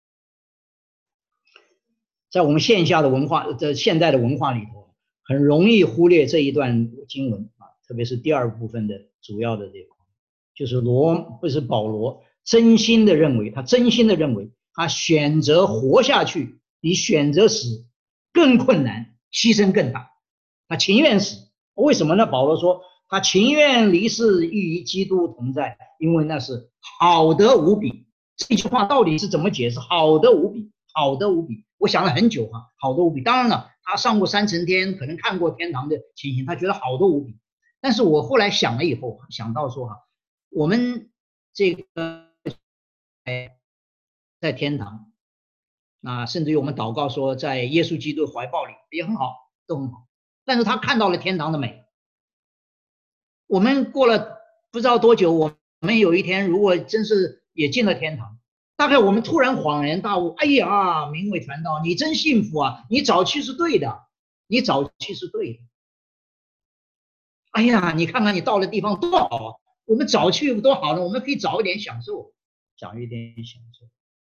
在我们线下的文化，在现代的文化里头，很容易忽略这一段经文啊，特别是第二部分的主要的这块，就是罗不是保罗真心的认为，他真心的认为，他选择活下去比选择死更困难，牺牲更大，他情愿死。为什么呢？保罗说他情愿离世，欲与基督同在，因为那是好得无比。这句话到底是怎么解释？好得无比，好得无比。我想了很久哈，好得无比。当然了，他上过三层天，可能看过天堂的情形，他觉得好得无比。但是我后来想了以后，想到说哈，我们这个在天堂，啊，甚至于我们祷告说，在耶稣基督的怀抱里也很好，都很好。但是他看到了天堂的美。我们过了不知道多久，我们有一天如果真是也进了天堂，大概我们突然恍然大悟，哎呀，明伟传道，你真幸福啊！你早期是对的，你早期是对的。哎呀，你看看你到了地方多好啊！我们早去多好呢，我们可以早一点享受，早一点享受。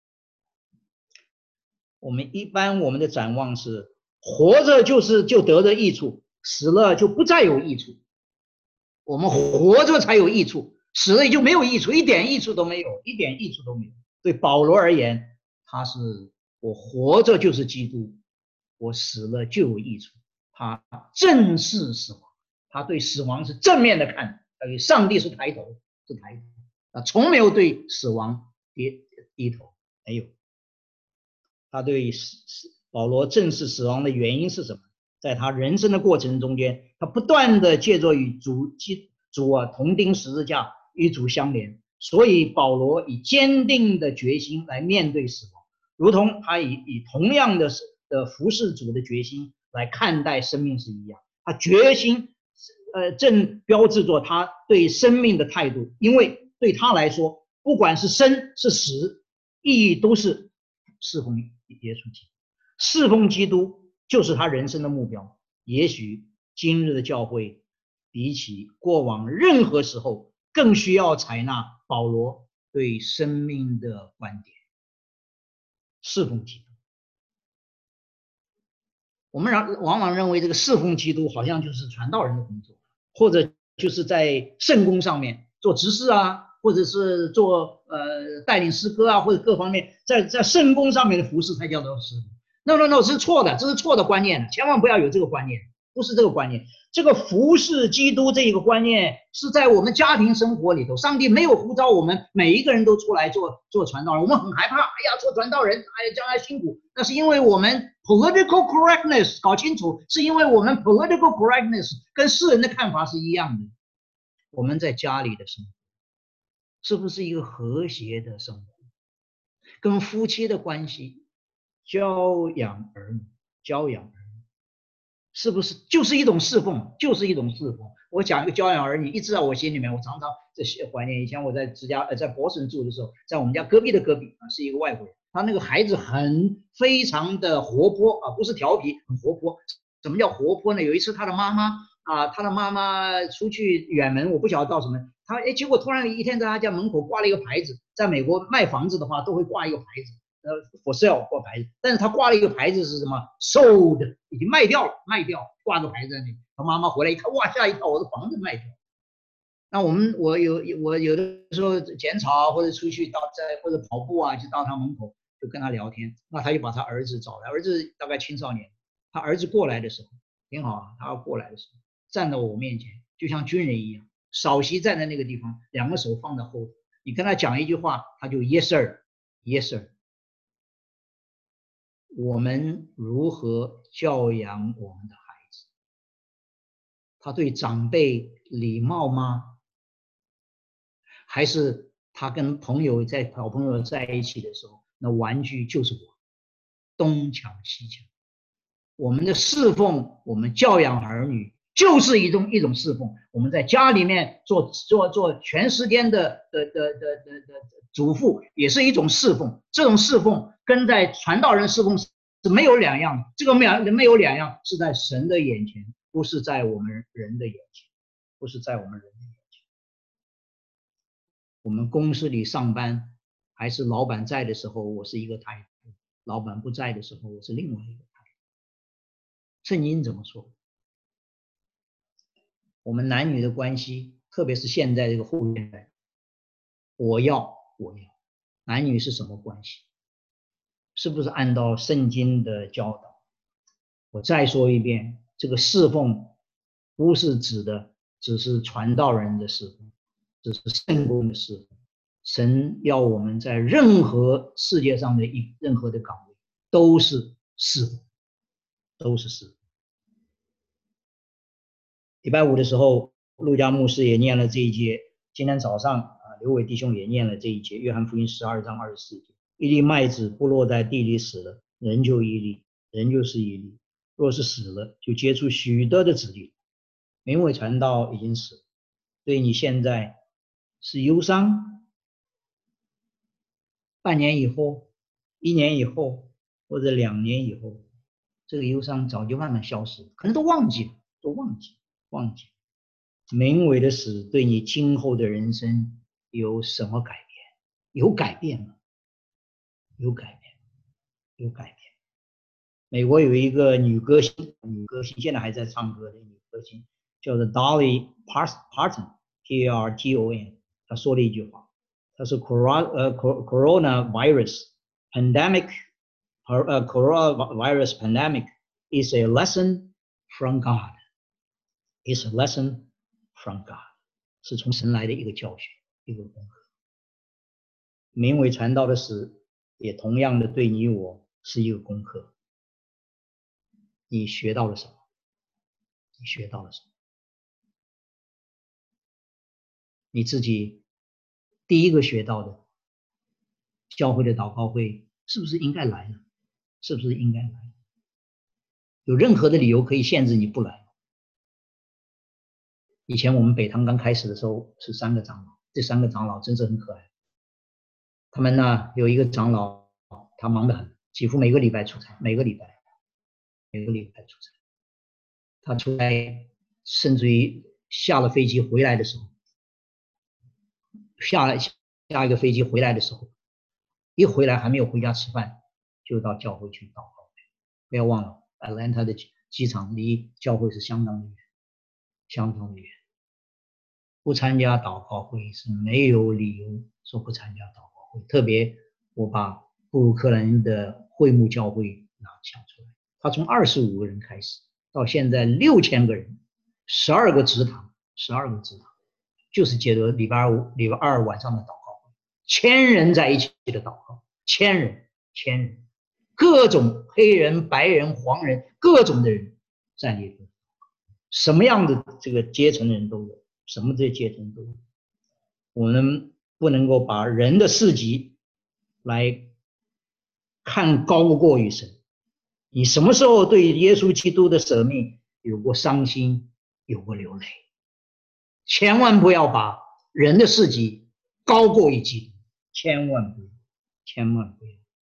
我们一般我们的展望是，活着就是就得着益处，死了就不再有益处。我们活着才有益处，死了也就没有益处，一点益处都没有，一点益处都没有。对保罗而言，他是我活着就是基督，我死了就有益处。他正视死亡，他对死亡是正面的看，他对上帝是抬头，是抬头，他从没有对死亡低低头，没有。他对死保罗正视死亡的原因是什么？在他人生的过程中间，他不断的借着与主主啊同钉十字架，与主相连，所以保罗以坚定的决心来面对死亡，如同他以以同样的的服侍主的决心来看待生命是一样。他决心，呃，正标志着他对生命的态度，因为对他来说，不管是生是死，意义都是侍奉耶稣基督。侍奉基督就是他人生的目标。也许今日的教会比起过往任何时候更需要采纳保罗对生命的观点，侍奉基督。我们往往认为这个侍奉基督好像就是传道人的工作，或者就是在圣工上面做执事啊，或者是做呃带领诗歌啊，或者各方面在在圣工上面的服侍才叫做侍奉。No no no， 是错的，这是错的观念，千万不要有这个观念，不是这个观念。这个服侍基督这个观念是在我们家庭生活里头，上帝没有呼召我们每一个人都出来做做传道人，我们很害怕，哎呀，做传道人，哎呀，将来辛苦。那是因为我们 political correctness 搞清楚，是因为我们 political correctness 跟世人的看法是一样的。我们在家里的生活是不是一个和谐的生活？跟夫妻的关系，教养儿女，教养儿女，是不是就是一种侍奉？就是一种侍奉。我讲一个教养儿女，一直在我心里面，我常常这些怀念。以前我在芝加呃在波士顿住的时候，在我们家隔壁的隔壁啊，是一个外国人，他那个孩子很非常的活泼啊，不是调皮，很活泼。什么叫活泼呢？有一次他的妈妈啊，他的妈妈出去远门，我不晓得到什么，他哎，结果突然一天在他家门口挂了一个牌子，在美国卖房子的话都会挂一个牌子。呃 ，for sale 挂牌子，但是他挂了一个牌子是什么 ？sold 已经卖掉了，卖掉，挂个牌子在那里。他妈妈回来一看，哇，吓一跳，我的房子卖掉。那我们我有我有的时候剪草或者出去到在或者跑步啊，就到他门口就跟他聊天。那他就把他儿子找来，儿子大概青少年，他儿子过来的时候挺好啊，他要过来的时候站到我面前，就像军人一样，稍息站在那个地方，两个手放在后头。你跟他讲一句话，他就 yes sir，yes sir。我们如何教养我们的孩子？他对长辈礼貌吗？还是他跟朋友在好朋友在一起的时候，那玩具就是我，东抢西抢。我们的侍奉，我们教养儿女，就是一种一种侍奉。我们在家里面做做做全时间的的的的的的主妇，也是一种侍奉。这种侍奉跟在传道人侍奉是没有两样，这个没有没有两样，是在神的眼前，不是在我们人的眼前，不是在我们人的眼前。我们公司里上班，还是老板在的时候，我是一个态度；老板不在的时候，我是另外一个态度。圣经怎么说？我们男女的关系，特别是现在这个后现代，我要我要，男女是什么关系？是不是按照圣经的教导？我再说一遍，这个侍奉不是指的只是传道人的侍奉，只是圣工的侍奉。神要我们在任何世界上的一任何的岗位都是侍奉，都是侍奉。礼拜五的时候，陆家牧师也念了这一节。今天早上啊，刘伟弟兄也念了这一节，约翰福音十二章二十四节：一粒麦子不落在地里死了，人就一粒，人就是一粒；若是死了，就结出许多的子粒。名为传道已经死了，对你现在是忧伤，半年以后、一年以后或者两年以后，这个忧伤早就慢慢消失，可能都忘记了，都忘记忘记。名为的死对你今后的人生有什么改变？有改变吗？有改变，有改变。美国有一个女歌星，女歌星现在还在唱歌的女歌星，叫做 Dolly Parton，P A R T O N。她说了一句话，她说 Corona 呃 Coronavirus pandemic， 呃 Coronavirus pandemic is a lesson from God， is a lesson from God， 是从神来的一个教训，一个功课。名为传道的死，也同样的对你我是一个功课。 你学到了什么？你学到了什么？你自己第一个学到的教会的祷告会是不是应该来呢？是不是应该来？有任何的理由可以限制你不来？以前我们北堂刚开始的时候是三个长老，这三个长老真是很可爱。他们呢有一个长老，他忙得很，几乎每个礼拜出差，每个礼拜，每个礼拜出差。他出差，甚至于下了飞机回来的时候，下了下一个飞机回来的时候，一回来还没有回家吃饭，就到教会去祷告。不要忘了 ，Atlanta 的机场离教会是相当的远，相当的远。不参加祷告会是没有理由说不参加祷告会。特别我把布鲁克林的会幕教会拿抢出来，他从二十五个人开始，到现在六千个人，十二个职堂，十二个职堂，就是接着礼拜二、礼拜二晚上的祷告会，千人在一起的祷告，千人，千人，各种黑人、白人、黄人，各种的人在里头，什么样的这个阶层的人都有。什么这些阶层都有，我们不能够把人的事迹来看高过于神。你什么时候对耶稣基督的舍命有过伤心，有过流泪？千万不要把人的事迹高过于基督，千万不要，千万不要。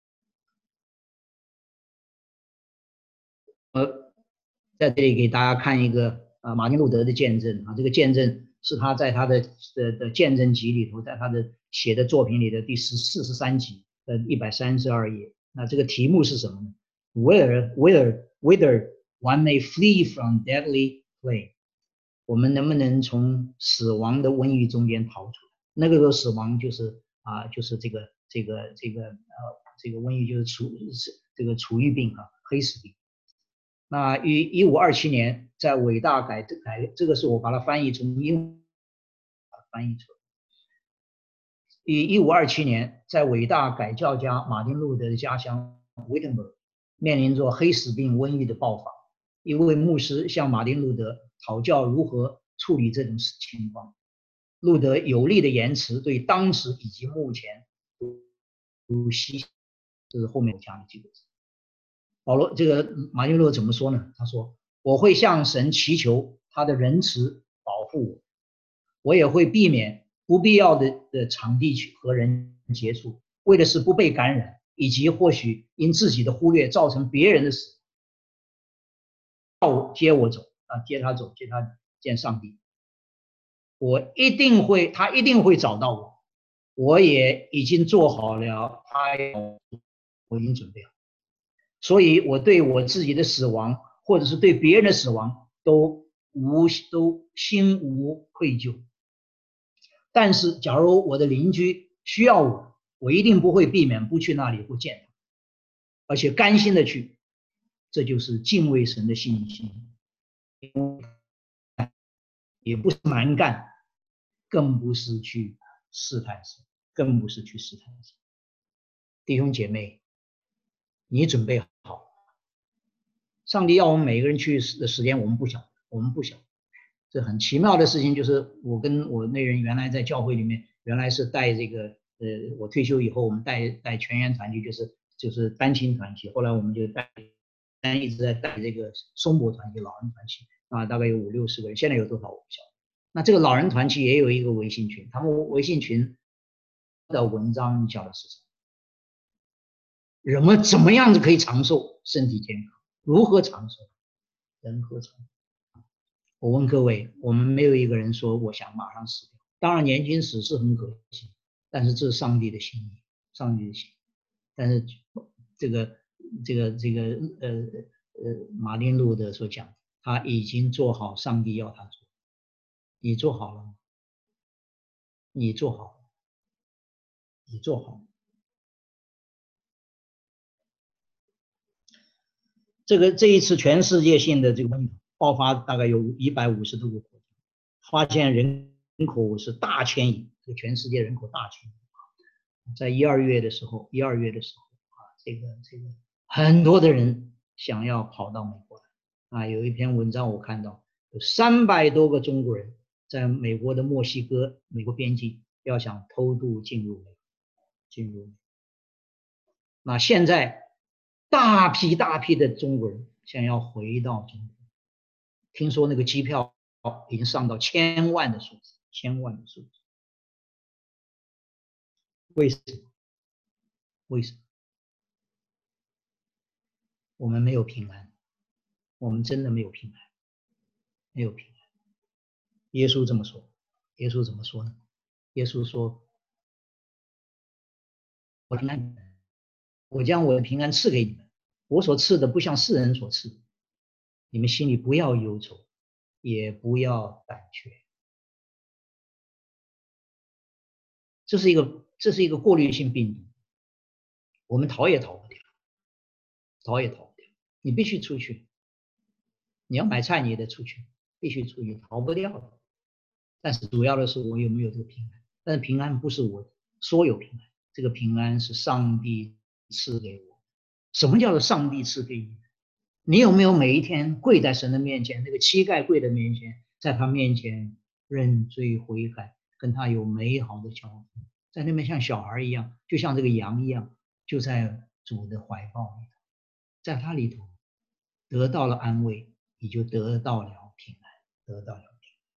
呃，在这里给大家看一个啊，马丁路德的见证啊，这个见证是他在他的的的见证集里头，在他的写的作品里的第十四十三集的一百三十二页。那这个题目是什么呢 ？Whether whether whether one may flee from deadly plague， 我们能不能从死亡的瘟疫中间逃出来？那个时候死亡就是啊，就是这个这个这个呃这个瘟疫就是楚这个楚玉病啊，黑死病。那于一五二七年，在伟大改改，这个是我把它翻译成英文翻译出来。于一五二七年，在伟大改教家马丁路德的家乡威登堡，面临着黑死病瘟疫的爆发。一位牧师向马丁路德讨教如何处理这种情况。路德有力的言辞对当时以及目前都稀，这是后面我加的几个字。保罗这个马丁路德怎么说呢？他说：“我会向神祈求他的仁慈保护我，我也会避免不必要的的场地去和人接触，为的是不被感染，以及或许因自己的忽略造成别人的死。要接我走啊，接他走，接他见上帝。我一定会，他一定会找到我，我也已经做好了，他要我已经准备好。”所以我对我自己的死亡，或者是对别人的死亡，都无都心无愧疚。但是，假如我的邻居需要我，我一定不会避免不去那里不见他，而且甘心的去。这就是敬畏神的信心，也不是蛮干，更不是去试探神，更不是去试探神。弟兄姐妹，你准备好？上帝要我们每个人去的时间，我们不晓得，我们不晓得。这很奇妙的事情就是，我跟我那人原来在教会里面，原来是带这个，呃，我退休以后，我们带带全员团契，就是就是单亲团契。后来我们就带，单一直在带这个松柏团契、老人团契啊，大概有五六十个人，现在有多少我不晓得。那这个老人团契也有一个微信群，他们微信群的文章讲的是什么？人们怎么样子可以长寿、身体健康？如何长寿？人何长寿？我问各位，我们没有一个人说我想马上死掉。当然，年轻死是很可惜，但是这是上帝的心意，上帝的心意。但是这个这个这个呃呃，马丁路德所讲，他已经做好上帝要他做。你做好了吗？你做好了？你做好了？这个这一次全世界性的这个瘟疫爆发，大概有一百五十多个国家，发现人口是大迁移，这个全世界人口大迁移。在一二月的时候，一二月的时候啊，这个这个很多的人想要跑到美国来， 啊，有一篇文章我看到，有三百多个中国人在美国的墨西哥美国边境要想偷渡进入美国，进入美国。那现在大批大批的中国人想要回到中国，听说那个机票已经上到千万的数字，千万的数字。为什么？为什么？我们没有平安，我们真的没有平安，没有平安。耶稣这么说，耶稣怎么说呢？耶稣说：“我平安，我将我的平安赐给你们，我所赐的不像世人所赐，你们心里不要忧愁，也不要胆怯。”这是一个，这是一个过滤性病毒，我们逃也逃不掉，逃也逃不掉。你必须出去，你要买菜你也得出去，必须出去，逃不掉的。但是主要的是我有没有这个平安？但是平安不是我所有平安，这个平安是上帝赐给我。什么叫做上帝赐给你？你有没有每一天跪在神的面前，那个膝盖跪在面前，在他面前认罪悔改，跟他有美好的交通，在那边像小孩一样，就像这个羊一样，就在主的怀抱里头，在他里头得到了安慰，你就得到了平安，得到了平安。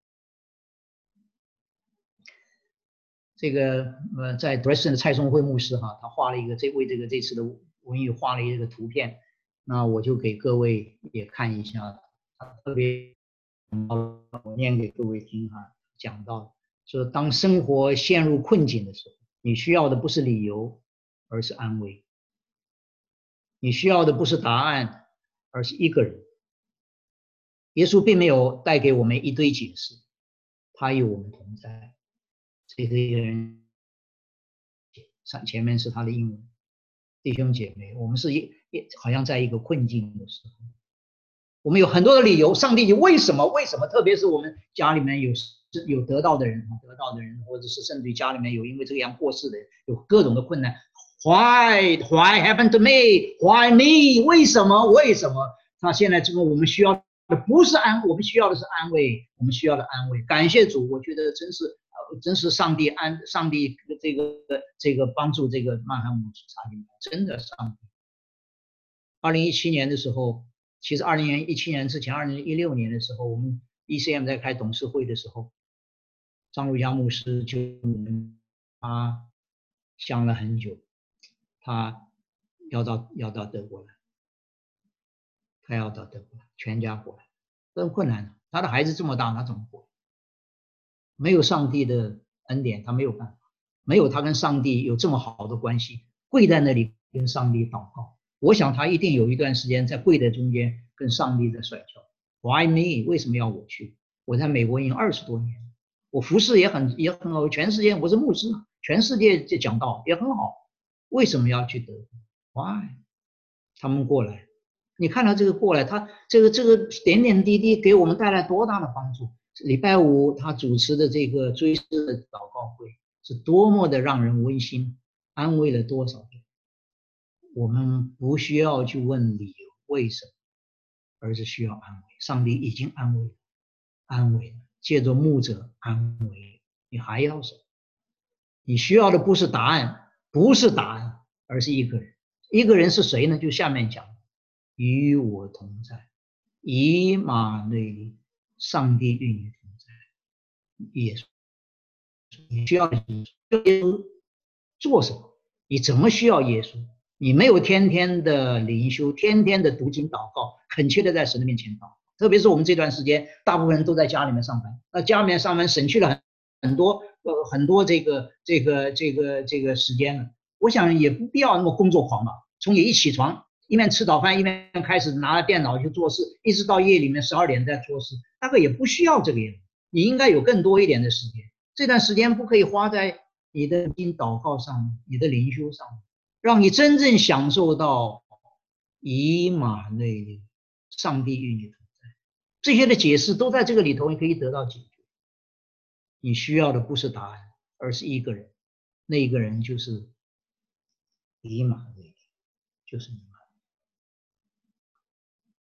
这个呃，在 Dresden 的蔡松辉牧师哈，他画了一个这为这个这次的文语画了一个图片，那我就给各位也看一下，他特别我念给各位听哈，讲到说，当生活陷入困境的时候，你需要的不是理由，而是安慰；你需要的不是答案，而是一个人。耶稣并没有带给我们一堆解释，他与我们同在。这个人前面是他的英文，弟兄姐妹，我们是一好像在一个困境的时候，我们有很多的理由，上帝你为什么？为什么？特别是我们家里面有有得到的人，得到的人，或者是甚至于家里面有因为这样过世的人，有各种的困难。Why? Why happened to me? Why me? 为什么？为什么？那现在这个我们需要的不是安，我们需要的是安慰，我们需要的安慰。感谢主，我觉得真是。真是上帝安，上帝这个这个帮助这个曼汉姆查理，真的上帝。二零一七年的时候，其实二零一七年之前，二零一六年的时候，我们 E C M 在开董事会的时候，张如佳牧师就他想了很久，他要到要到德国来，他要到德国来，全家过来，很困难的。他的孩子这么大，他怎么过？没有上帝的恩典，他没有办法；没有他跟上帝有这么好的关系，跪在那里跟上帝祷告。我想他一定有一段时间在跪在中间跟上帝在摔跤。Why me？ 为什么要我去？我在美国已经二十多年，我服侍也很也很好，全世界我是牧师，全世界就讲道也很好，为什么要去德国 ？Why？ 他们过来，你看到这个过来，他这个这个点点滴滴给我们带来多大的帮助？礼拜五他主持的这个追思的祷告会是多么的让人温馨，安慰了多少人。我们不需要去问理由为什么，而是需要安慰。上帝已经安慰了，安慰了，借着牧者安慰你，还要什么？你需要的不是答案，不是答案，而是一个人。一个人是谁呢？就下面讲，与我同在，以马内利，上帝与你同在。耶稣，你需要耶稣做什么？你怎么需要耶稣？你没有天天的灵修，天天的读经祷告，恳切的在神的面前祷告。特别是我们这段时间，大部分人都在家里面上班，那家里面上班省去了很很多呃很多这个这个这个这个时间了。我想也不必要那么工作狂吧，从你一起床，一面吃早饭，一面开始拿着电脑去做事，一直到夜里面十二点在做事，大概也不需要这个样子。你应该有更多一点的时间，这段时间不可以花在你的经祷告上，你的灵修上，让你真正享受到以马内利，上帝与你同在。这些的解释都在这个里头，你可以得到解决。你需要的不是答案，而是一个人，那一个人就是以马内利，就是你。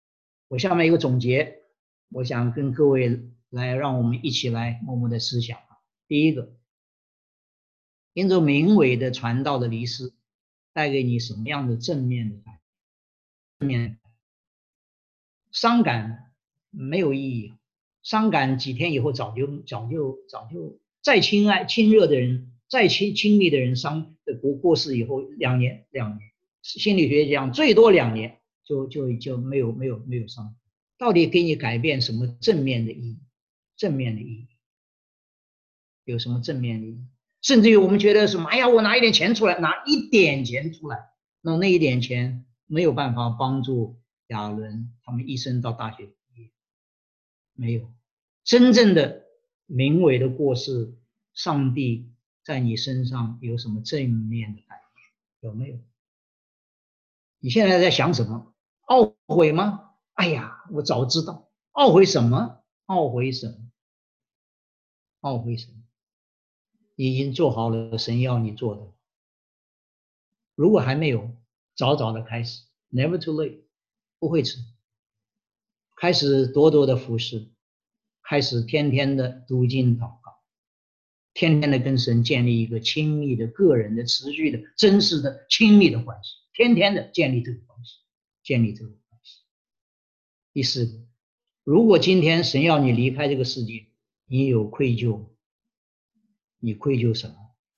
我下面一个总结，我想跟各位来，让我们一起来默默的思想。第一个，因着明伟的传道的离世，带给你什么样的正面的感觉？正面伤感没有意义，伤感几天以后早就早就早就再亲爱亲热的人，再亲亲密的人伤的过过世以后两年两年，心理学讲最多两年就就就没有没有没有伤，到底给你改变什么正面的意义？正面的意义有什么正面的意义？甚至于我们觉得什么，哎呀，我拿一点钱出来，拿一点钱出来，那那一点钱没有办法帮助亚伦他们一生到大学毕业，没有真正的名为的过世，上帝在你身上有什么正面的改变？有没有？你现在在想什么？懊悔吗？哎呀，我早知道。懊悔什么？懊悔什么？懊悔什么？你已经做好了神要你做的。如果还没有，早早的开始 ，never too late， 不会迟。开始多多的服侍，开始天天的读经祷告，天天的跟神建立一个亲密的、个人的、持续的、真实的、亲密的关系，天天的建立这个关系，建立这个关系。第四个，如果今天神要你离开这个世界，你有愧疚，你愧疚什么？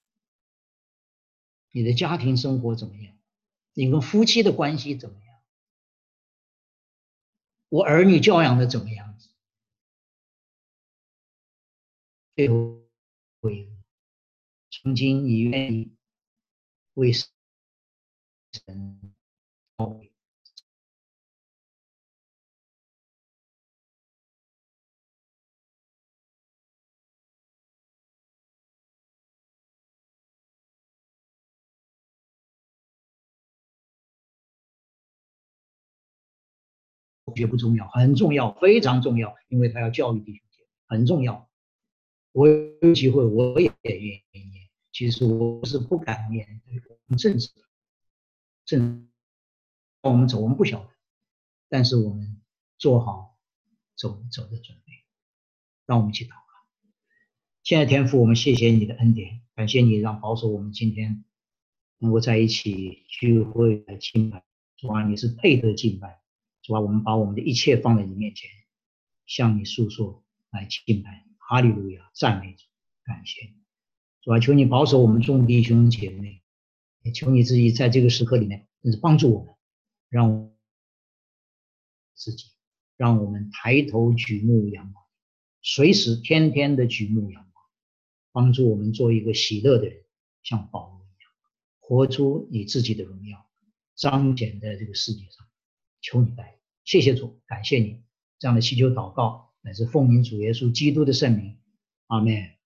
你的家庭生活怎么样？你跟夫妻的关系怎么样？我儿女教养的怎么样子？最后一个，曾经你愿意为神祷告，绝不重要，很重要，非常重要，因为他要教育弟兄姐妹，很重要。我有机会，我也愿意。其实我是不敢面对我们政治，政我们走，我们不晓得，但是我们做好走走的准备。让我们一起祷告。现在天父，我们谢谢你的恩典，感谢你让保守我们今天能够在一起聚会来敬拜。主啊，你是配得敬拜。主啊，我们把我们的一切放在你面前，向你诉说来敬拜。哈利路亚，赞美主，感谢你。主啊，求你保守我们众弟兄姐妹，也求你自己在这个时刻里面帮助我们，让我们自己，让我们抬头举目仰望，随时天天的举目仰望，帮助我们做一个喜乐的人，像保罗一样，活出你自己的荣耀，彰显在这个世界上。求你带领，谢谢主，感谢你这样的祈求祷告，乃是奉您主耶稣基督的圣名，阿们。